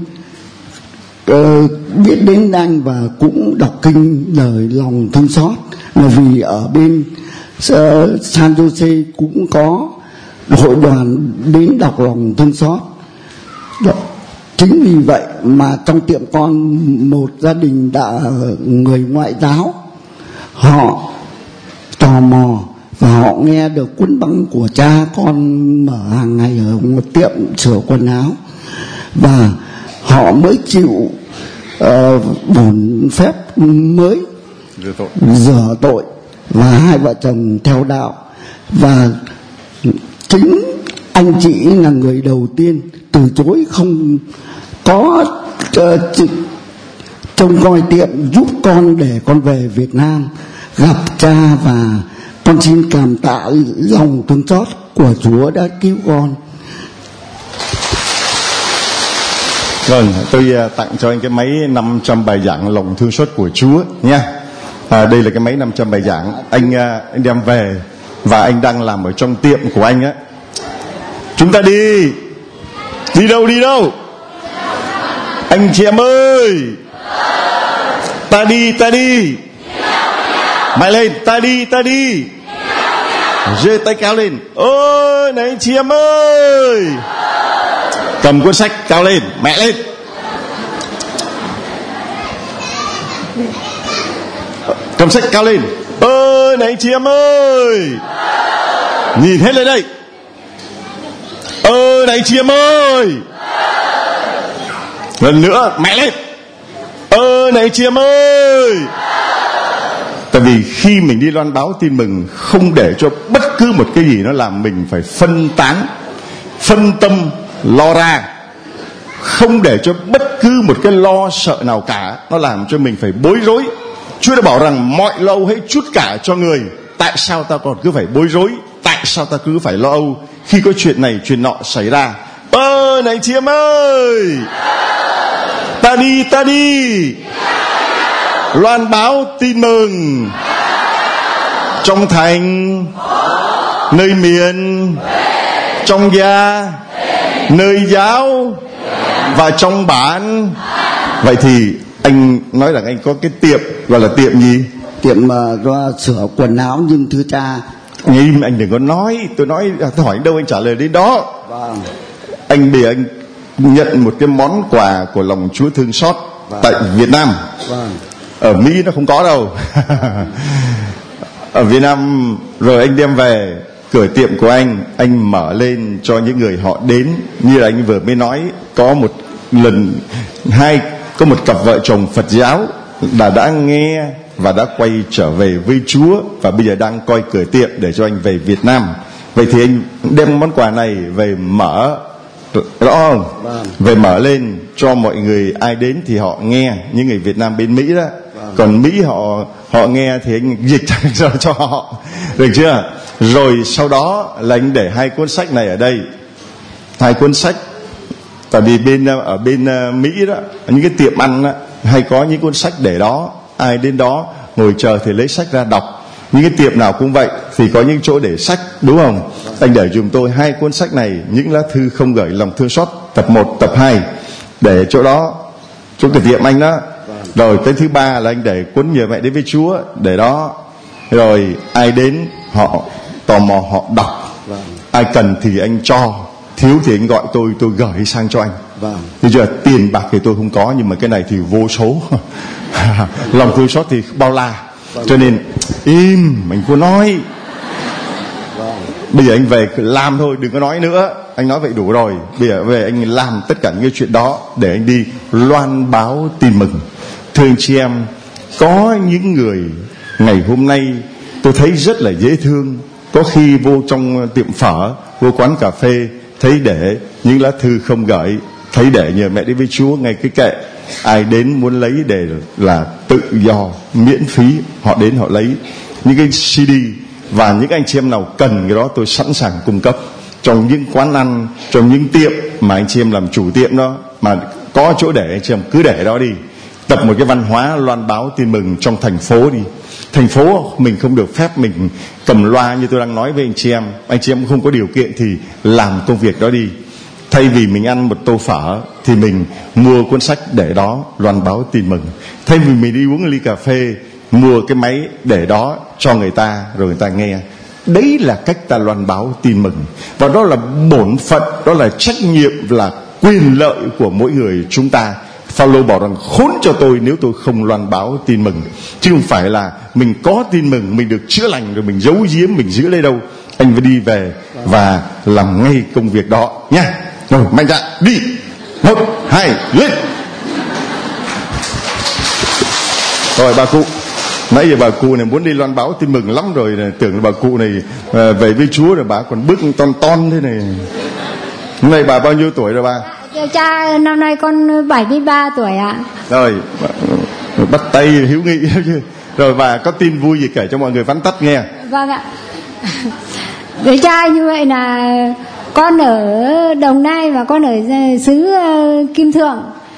biết đến anh và cũng đọc kinh lời lòng thương xót, là vì ở bên San Jose cũng có hội đoàn đến đọc lòng thương xót. Chính vì vậy mà trong tiệm con một gia đình người ngoại giáo, họ tò mò và họ nghe được cuốn băng của cha con mở hàng ngày ở một tiệm sửa quần áo, và họ mới chịu bổn phép mới rửa tội, và 2 vợ chồng theo đạo. Và chính anh chị là người đầu tiên từ chối không có trông coi tiệm giúp con để con về Việt Nam gặp cha, và con xin cảm tạ lòng thương xót của Chúa đã cứu con. Vâng, tôi tặng cho anh cái máy 500 bài giảng lòng thương xót của Chúa nha. Đây là cái máy 500 bài giảng anh đem về và anh đang làm ở trong tiệm của anh á. Chúng ta đi đâu anh chị em ơi, ta đi mày lên, ta đi giơ tay cao lên. Ôi này anh chị em ơi, cầm cuốn sách cao lên, mẹ lên. Cầm sách cao lên. Ơi này anh chị em ơi, nhìn hết lên đây. Ơi này anh chị em ơi, lần nữa mẹ lên. Ơi này anh chị em ơi. Tại vì khi mình đi loan báo tin mừng, không để cho bất cứ một cái gì nó làm mình phải phân tán, phân tâm, lo ra, không để cho bất cứ một cái lo sợ nào cả nó làm cho mình phải bối rối. Chúa đã bảo rằng mọi lo âu hãy trút cả cho người. Tại sao ta còn cứ phải bối rối? Tại sao ta cứ phải lo âu khi có chuyện này chuyện nọ xảy ra? Ơi này chị em ơi, ta đi loan báo tin mừng trong thành, nơi miền, trong gia, nơi giáo và trong bản. Vậy thì anh nói rằng anh có cái tiệm gọi là tiệm gì? Tiệm sửa quần áo. Nhưng thưa cha, im, anh đừng có nói. Tôi hỏi đâu anh trả lời đến đó. Vâng. Anh bây giờ anh nhận một cái món quà của lòng Chúa thương xót. Vâng. Tại Việt Nam. Vâng. Ở Mỹ nó không có đâu. Ở Việt Nam rồi anh đem về cửa tiệm của anh mở lên cho những người họ đến. Như là anh vừa mới nói, có một lần có một cặp vợ chồng Phật giáo đã nghe và đã quay trở về với Chúa, và bây giờ đang coi cửa tiệm để cho anh về Việt Nam. Vậy thì anh đem món quà này về mở, rõ không? Vâng. Về mở lên cho mọi người, ai đến thì họ nghe, những người Việt Nam bên Mỹ đó. Vâng. Còn Mỹ họ nghe thì anh dịch cho họ, được chưa? Rồi sau đó là anh để 2 cuốn sách này ở đây, 2 cuốn sách. Tại vì ở bên Mỹ đó, những cái tiệm ăn đó, hay có những cuốn sách để đó, ai đến đó ngồi chờ thì lấy sách ra đọc. Những cái tiệm nào cũng vậy, thì có những chỗ để sách, đúng không? Anh để giùm tôi 2 cuốn sách này, những lá thư không gửi lòng thương xót, tập 1, tập 2, để chỗ đó, chỗ cái tiệm anh đó. Rồi cái thứ 3 là anh để cuốn Nhờ Mẹ Đến Với Chúa để đó. Rồi ai đến họ tò mò họ đọc, ai cần thì anh cho, thiếu thì anh gọi tôi gửi sang cho anh. Thì giờ tiền bạc thì tôi không có, nhưng mà cái này thì vô số. Lòng thương xót thì bao la. Cho nên im, mình cứ nói. Bây giờ anh về làm thôi, đừng có nói nữa. Anh nói vậy đủ rồi. Bây giờ về anh làm tất cả những cái chuyện đó để anh đi loan báo tin mừng. Thưa anh chị em, có những người ngày hôm nay tôi thấy rất là dễ thương. Có khi vô trong tiệm phở, vô quán cà phê, thấy để những lá thư không gửi, thấy để Nhờ Mẹ Đến Với Chúa ngay cái kệ. Ai đến muốn lấy để là tự do, miễn phí, họ đến họ lấy. Những cái CD và những anh chị em nào cần cái đó tôi sẵn sàng cung cấp. Trong những quán ăn, trong những tiệm mà anh chị em làm chủ tiệm đó, mà có chỗ để anh chị em cứ để đó đi. Tập một cái văn hóa loan báo tin mừng trong thành phố đi. Thành phố mình không được phép mình cầm loa như tôi đang nói với anh chị em. Anh chị em không có điều kiện thì làm công việc đó đi. Thay vì mình ăn một tô phở thì mình mua cuốn sách để đó loan báo tin mừng. Thay vì mình đi uống ly cà phê, mua cái máy để đó cho người ta rồi người ta nghe. Đấy là cách ta loan báo tin mừng. Và đó là bổn phận, đó là trách nhiệm, là quyền lợi của mỗi người chúng ta. Phaolô bảo rằng khốn cho tôi nếu tôi không loan báo tin mừng. Chứ không phải là mình có tin mừng, mình được chữa lành rồi mình giấu giếm, mình giữ lấy đâu. Anh phải đi về và làm ngay công việc đó nha. Rồi mạnh dạn đi. 1, 2, lên. Rồi bà cụ, nãy giờ bà cụ này muốn đi loan báo tin mừng lắm rồi, tưởng là bà cụ này về với Chúa rồi bà còn bước ton thế này. Hôm nay bà bao nhiêu tuổi rồi bà? Cha năm nay con 73 tuổi ạ. Rồi bắt tay hữu nghị chứ. Rồi bà có tin vui gì kể cho mọi người vắn tắt nghe. Vâng ạ. Với cha như vậy là con ở Đồng Nai và con ở xứ Kim Thượng.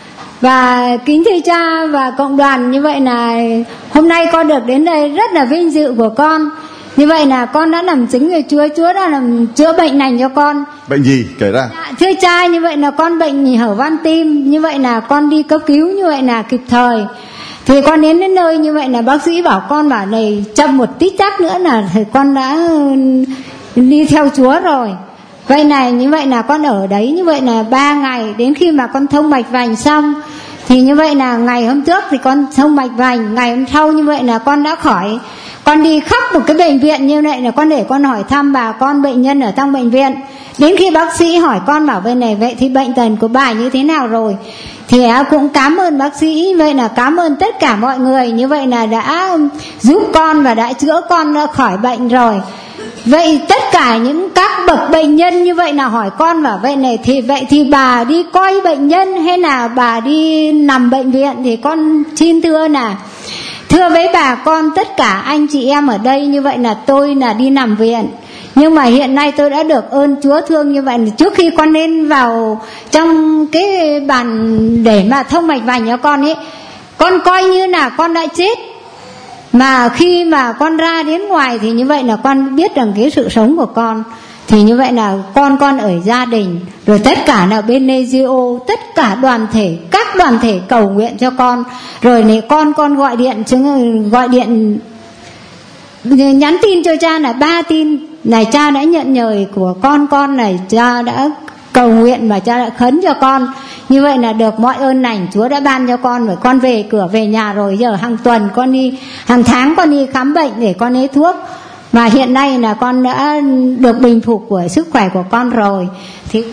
Và kính thưa cha và cộng đoàn, như vậy là hôm nay con được đến đây rất là vinh dự của con. Như vậy là con đã làm chứng về Chúa, Chúa đã làm chữa bệnh lành cho con. Bệnh gì kể ra? Thưa cha, như vậy là con bệnh hở van tim, như vậy là con đi cấp cứu như vậy là kịp thời. Thì con đến nơi như vậy là bác sĩ bảo con bảo này chậm một tí tắc nữa là thì con đã đi theo Chúa rồi. Vậy này, như vậy là con ở đấy như vậy là 3 ngày, đến khi mà con thông mạch vành xong thì như vậy là ngày hôm trước thì con thông mạch vành, ngày hôm sau như vậy là con đã khỏi. Con đi khắp một cái bệnh viện như vậy là con để con hỏi thăm bà con bệnh nhân ở trong bệnh viện. Đến khi bác sĩ hỏi con bảo bên này vậy thì bệnh tật của bà như thế nào rồi, thì cũng cảm ơn bác sĩ, vậy là cảm ơn tất cả mọi người như vậy là đã giúp con và đã chữa con khỏi bệnh rồi. Vậy tất cả những các bậc bệnh nhân như vậy là hỏi con bảo vậy thì bà đi coi bệnh nhân hay là bà đi nằm bệnh viện, thì con xin thưa là thưa với bà con tất cả anh chị em ở đây như vậy là tôi là đi nằm viện. Nhưng mà hiện nay tôi đã được ơn Chúa thương như vậy, trước khi con lên vào trong cái bàn để mà thông mạch vành cho con ấy, con coi như là con đã chết. Mà khi mà con ra đến ngoài thì như vậy là con biết rằng cái sự sống của con. Thì như vậy là con ở gia đình, rồi tất cả là bên NGO, tất cả đoàn thể, các đoàn thể cầu nguyện cho con. Rồi này con gọi điện nhắn tin cho cha là 3 tin này, cha đã nhận nhời của con này, cha đã cầu nguyện và cha đã khấn cho con. Như vậy là được mọi ơn lành Chúa đã ban cho con. Rồi con về cửa về nhà rồi, giờ hàng tuần con đi, hàng tháng con đi khám bệnh để con lấy thuốc. Mà hiện nay là con đã được bình phục của sức khỏe của con rồi. Thì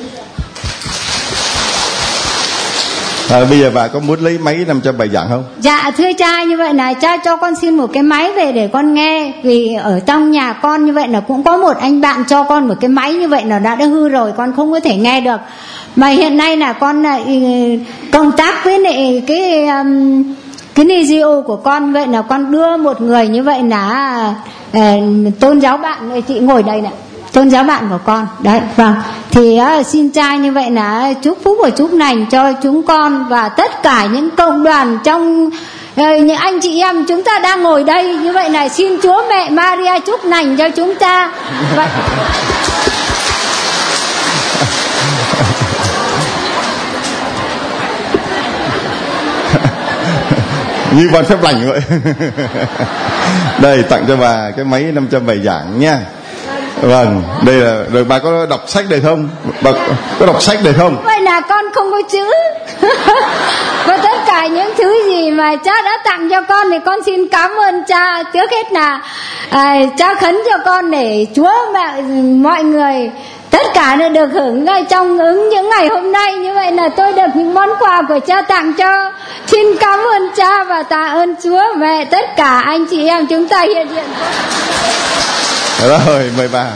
bây giờ bà có muốn lấy máy làm cho bài giảng không? Dạ thưa cha, như vậy là cha cho con xin một cái máy về để con nghe. Vì ở trong nhà con như vậy là cũng có một anh bạn cho con một cái máy như vậy là đã hư rồi, con không có thể nghe được. Mà hiện nay là con công tác với lại cái NGO của con, vậy là con đưa một người như vậy là tôn giáo bạn, chị ngồi đây này, tôn giáo bạn của con đấy, vâng. Thì xin cha như vậy là chúc phúc và chúc lành cho chúng con và tất cả những cộng đoàn trong những anh chị em chúng ta đang ngồi đây. Như vậy là xin Chúa Mẹ Maria chúc lành cho chúng ta. Vậy như ban phép lành vậy. Đây tặng cho bà cái máy 500 bài giảng nha. Vâng, đây là rồi. Bà có đọc sách được không? Bà có đọc sách được không? Vậy là con không có chữ. Và tất cả những thứ gì mà cha đã tặng cho con thì con xin cảm ơn cha. Trước hết là cha khấn cho con để Chúa mẹ mọi người tất cả đều được hưởng trong ứng những ngày hôm nay. Như vậy là tôi được những món quà của cha tặng cho. Xin cảm ơn cha và tạ ơn Chúa mẹ, tất cả anh chị em chúng ta hiện diện. Rồi mời bà.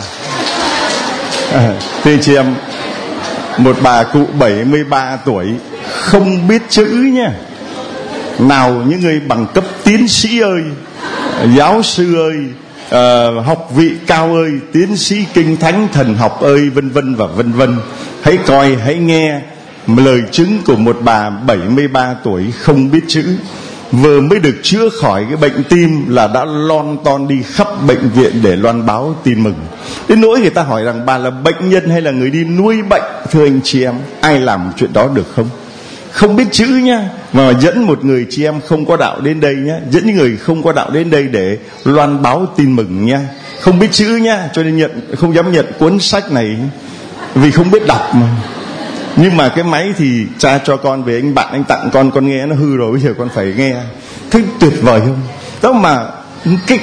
Thưa chị em, một bà cụ 73 tuổi không biết chữ nha. Nào những người bằng cấp tiến sĩ ơi, giáo sư ơi, học vị cao ơi, tiến sĩ kinh thánh thần học ơi, vân vân và vân vân. Hãy coi, hãy nghe lời chứng của một bà 73 tuổi không biết chữ, vừa mới được chữa khỏi cái bệnh tim là đã lon ton đi khắp bệnh viện để loan báo tin mừng. Đến nỗi người ta hỏi rằng bà là bệnh nhân hay là người đi nuôi bệnh. Thưa anh chị em, ai làm chuyện đó được không? Không biết chữ nha, mà dẫn một người chị em không có đạo đến đây nhá, dẫn những người không có đạo đến đây để loan báo tin mừng nha. Không biết chữ nha, cho nên không dám nhận cuốn sách này vì không biết đọc mà. Nhưng mà cái máy thì cha cho con về, anh bạn anh tặng con nghe nó hư rồi, bây giờ con phải nghe. Thấy tuyệt vời không? Đó mà cái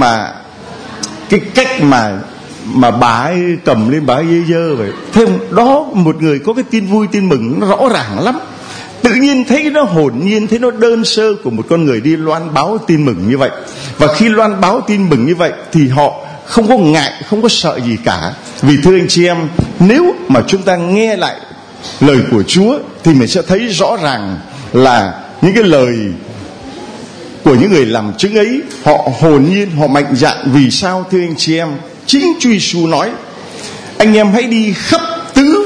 cách mà bà ấy cầm lên bà ấy dơ vậy. Thế đó, một người có cái tin vui tin mừng nó rõ ràng lắm. Tự nhiên thấy nó hồn nhiên, thấy nó đơn sơ của một con người đi loan báo tin mừng như vậy. Và khi loan báo tin mừng như vậy thì họ không có ngại, không có sợ gì cả. Vì thưa anh chị em, nếu mà chúng ta nghe lại lời của Chúa thì mình sẽ thấy rõ ràng là những cái lời của những người làm chứng ấy, họ hồn nhiên, họ mạnh dạn. Vì sao thưa anh chị em? Chính Chúa Giêsu nói: anh em hãy đi khắp tứ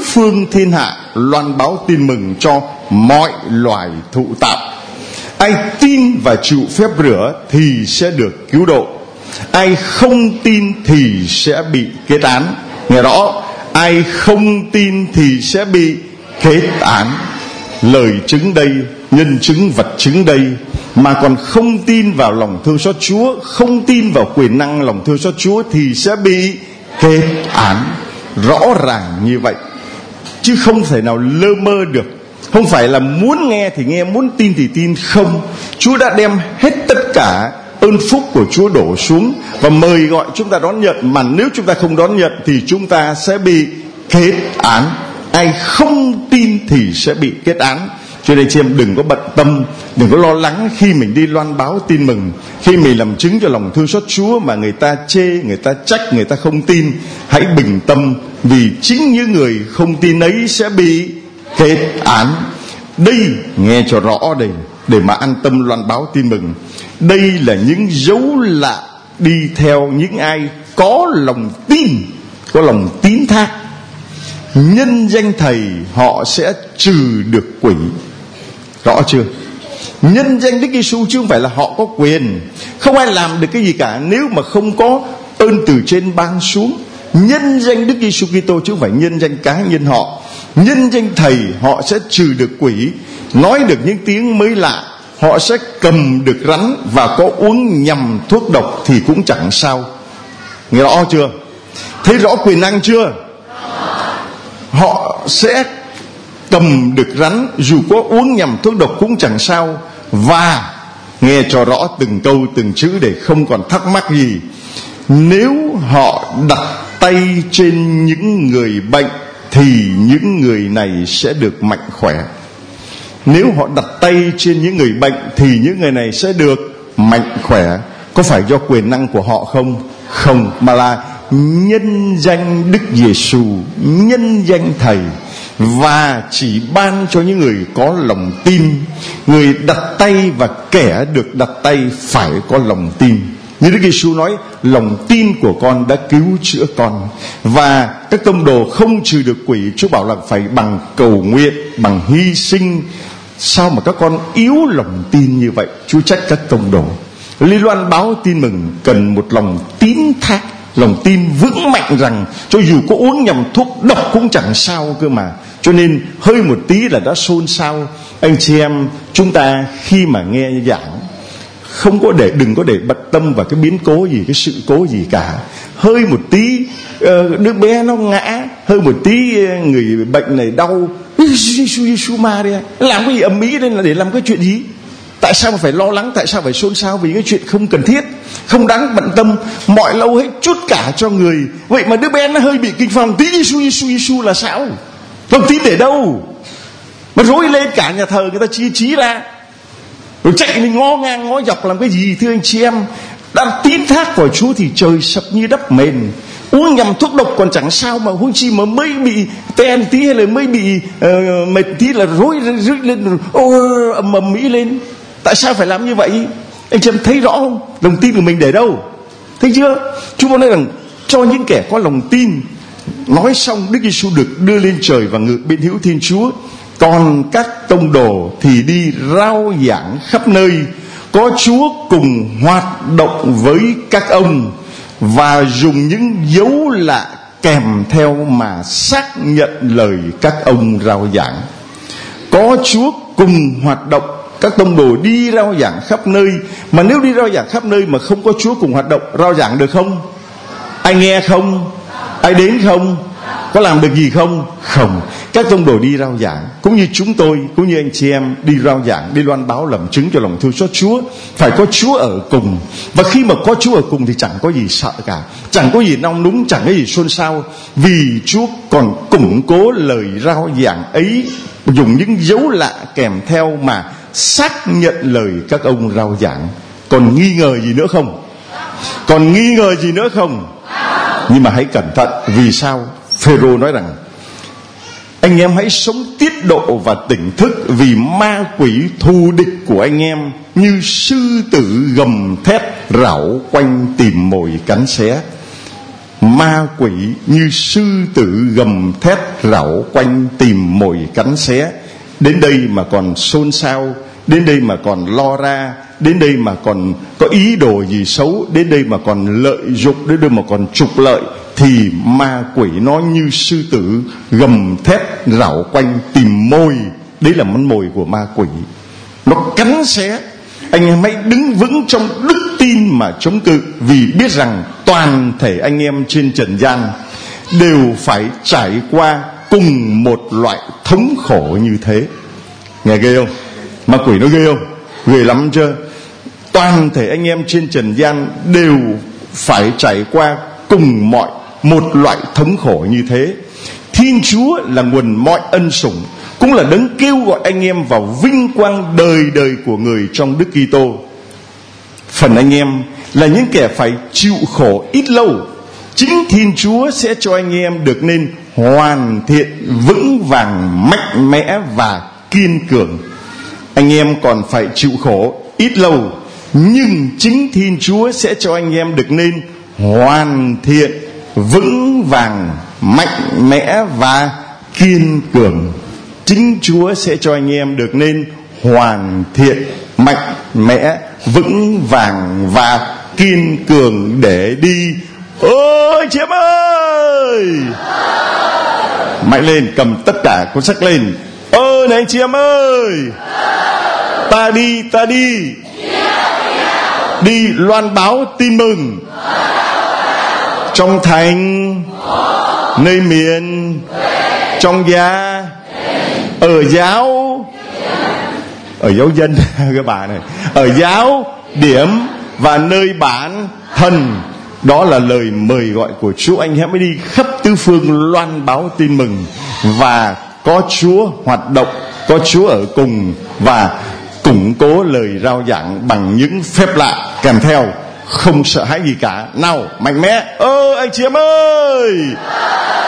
phương thiên hạ, loan báo tin mừng cho mọi loài thụ tạo. Ai tin và chịu phép rửa thì sẽ được cứu độ, ai không tin thì sẽ bị kết án. Nghe rõ, ai không tin thì sẽ bị kết án. Lời chứng đây, nhân chứng vật chứng đây, mà còn không tin vào lòng thương xót Chúa, không tin vào quyền năng lòng thương xót Chúa thì sẽ bị kết án. Rõ ràng như vậy, chứ không thể nào lơ mơ được. Không phải là muốn nghe thì nghe, muốn tin thì tin. Không, Chúa đã đem hết tất cả ơn phúc của Chúa đổ xuống và mời gọi chúng ta đón nhận. Mà nếu chúng ta không đón nhận thì chúng ta sẽ bị kết án. Ai không tin thì sẽ bị kết án. Cho nên chị em đừng có bận tâm, đừng có lo lắng khi mình đi loan báo tin mừng, khi mình làm chứng cho lòng thương xót Chúa mà người ta chê, người ta trách, người ta không tin. Hãy bình tâm, vì chính những người không tin ấy sẽ bị kết án. Đây, nghe cho rõ đây, để mà an tâm loan báo tin mừng. Đây là những dấu lạ đi theo những ai có lòng tin, có lòng tín thác. Nhân danh Thầy họ sẽ trừ được quỷ. Rõ chưa? Nhân danh Đức Giêsu, chứ không phải là họ có quyền. Không ai làm được cái gì cả nếu mà không có ơn từ trên ban xuống. Nhân danh Đức Giêsu Kitô, chứ không phải nhân danh cá nhân họ. Nhân danh Thầy họ sẽ trừ được quỷ, nói được những tiếng mới lạ, họ sẽ cầm được rắn, và có uống nhầm thuốc độc thì cũng chẳng sao. Nghe rõ chưa? Thấy rõ quyền năng chưa? Họ sẽ cầm được rắn, dù có uống nhầm thuốc độc cũng chẳng sao. Và nghe cho rõ từng câu từng chữ để không còn thắc mắc gì. Nếu họ đặt tay trên những người bệnh thì những người này sẽ được mạnh khỏe. Nếu họ đặt tay trên những người bệnh thì những người này sẽ được mạnh khỏe. Có phải do quyền năng của họ không? Không, mà là nhân danh Đức Giêsu, nhân danh Thầy, và chỉ ban cho những người có lòng tin. Người đặt tay và kẻ được đặt tay phải có lòng tin. Như Đức Giêsu nói, lòng tin của con đã cứu chữa con. Và các tông đồ không trừ được quỷ, Chúa bảo là phải bằng cầu nguyện, bằng hy sinh. Sao mà các con yếu lòng tin như vậy? Chúa trách các tông đồ. Liên loan báo tin mừng cần một lòng tín thác, lòng tin vững mạnh rằng cho dù có uống nhầm thuốc độc cũng chẳng sao cơ mà. Cho nên hơi một tí là đã xôn xao. Anh chị em, chúng ta khi mà nghe giảng, đừng có để bận tâm vào cái biến cố gì, cái sự cố gì cả. Hơi một tí đứa bé nó ngã, hơi một tí người bệnh này đau, Giêsu Maria, làm cái gì ầm ĩ lên là để làm cái chuyện gì? Tại sao mà phải lo lắng, tại sao phải xôn xao vì cái chuyện không cần thiết, không đáng bận tâm? Mọi lâu hết chút cả cho người. Vậy mà đứa bé nó hơi bị kinh phòng tí, Giêsu là sao? Lòng tin để đâu mà rối lên cả nhà thờ người ta chia trí ra, rồi chạy mình ngó ngang ngó dọc làm cái gì? Thưa anh chị em, đã tín thác vào Chúa thì trời sập như đất mềm. Uống nhầm thuốc độc còn chẳng sao, mà huống chi mà mới bị ten tí hay là mới bị mệt tí là rối lên, ầm ĩ lên. Tại sao phải làm như vậy? Anh chị em thấy rõ không? Lòng tin của mình để đâu? Thấy chưa? Chúa nói rằng cho những kẻ có lòng tin. Nói xong, Đức Giêsu được đưa lên trời và ngự bên hữu Thiên Chúa. Còn các tông đồ thì đi rao giảng khắp nơi, có Chúa cùng hoạt động với các ông và dùng những dấu lạ kèm theo mà xác nhận lời các ông rao giảng. Có Chúa cùng hoạt động, các tông đồ đi rao giảng khắp nơi. Mà nếu đi rao giảng khắp nơi mà không có Chúa cùng hoạt động, rao giảng được không? Ai nghe không? Ai đến không? Có làm được gì không? Không. Các tông đồ đi rao giảng, cũng như chúng tôi, cũng như anh chị em đi rao giảng, đi loan báo làm chứng cho lòng thương xót Chúa. Phải có Chúa ở cùng. Và khi mà có Chúa ở cùng thì chẳng có gì sợ cả, chẳng có gì nong núng, chẳng có gì xôn xao. Vì Chúa còn củng cố lời rao giảng ấy, dùng những dấu lạ kèm theo mà xác nhận lời các ông rao giảng. Còn nghi ngờ gì nữa không? Còn nghi ngờ gì nữa không? Nhưng mà hãy cẩn thận. Vì sao? Phêrô nói rằng anh em hãy sống tiết độ và tỉnh thức, vì ma quỷ thù địch của anh em như sư tử gầm thét rảo quanh tìm mồi cắn xé. Ma quỷ như sư tử gầm thét rảo quanh tìm mồi cắn xé. Đến đây mà còn xôn xao, đến đây mà còn lo ra, đến đây mà còn có ý đồ gì xấu, đến đây mà còn lợi dụng, đến đây mà còn trục lợi, thì ma quỷ nó như sư tử gầm thét rảo quanh tìm mồi. Đấy là món mồi của ma quỷ. Nó cắn xé. Anh em hãy đứng vững trong đức tin mà chống cự, vì biết rằng toàn thể anh em trên trần gian đều phải trải qua cùng một loại thống khổ như thế. Nghe ghê không? Ma quỷ nó ghê không? Ghê lắm chưa? Toàn thể anh em trên trần gian đều phải trải qua cùng một loại thống khổ như thế. Thiên Chúa là nguồn mọi ân sủng, cũng là đấng kêu gọi anh em vào vinh quang đời đời của người trong Đức Kitô. Phần anh em là những kẻ phải chịu khổ ít lâu, chính Thiên Chúa sẽ cho anh em được nên hoàn thiện, vững vàng, mạnh mẽ và kiên cường. Anh em còn phải chịu khổ ít lâu, nhưng chính Thiên Chúa sẽ cho anh em được nên hoàn thiện, vững vàng, mạnh mẽ và kiên cường. Chính Chúa sẽ cho anh em được nên hoàn thiện, mạnh mẽ, vững vàng và kiên cường để đi. Ôi chị em ơi, mạnh lên, cầm tất cả cuốn sách lên. Ơi này anh chị em ơi, ta đi đi loan báo tin mừng trong thành, nơi miền, trong gia, ở giáo dân các bạn này, ở giáo điểm và nơi bản thân. Đó là lời mời gọi của Chúa. Anh em mới đi khắp tứ phương loan báo tin mừng, và có Chúa hoạt động, có Chúa ở cùng, và củng cố lời rao giảng bằng những phép lạ kèm theo. Không sợ hãi gì cả. Nào mạnh mẽ. Anh chị em ơi,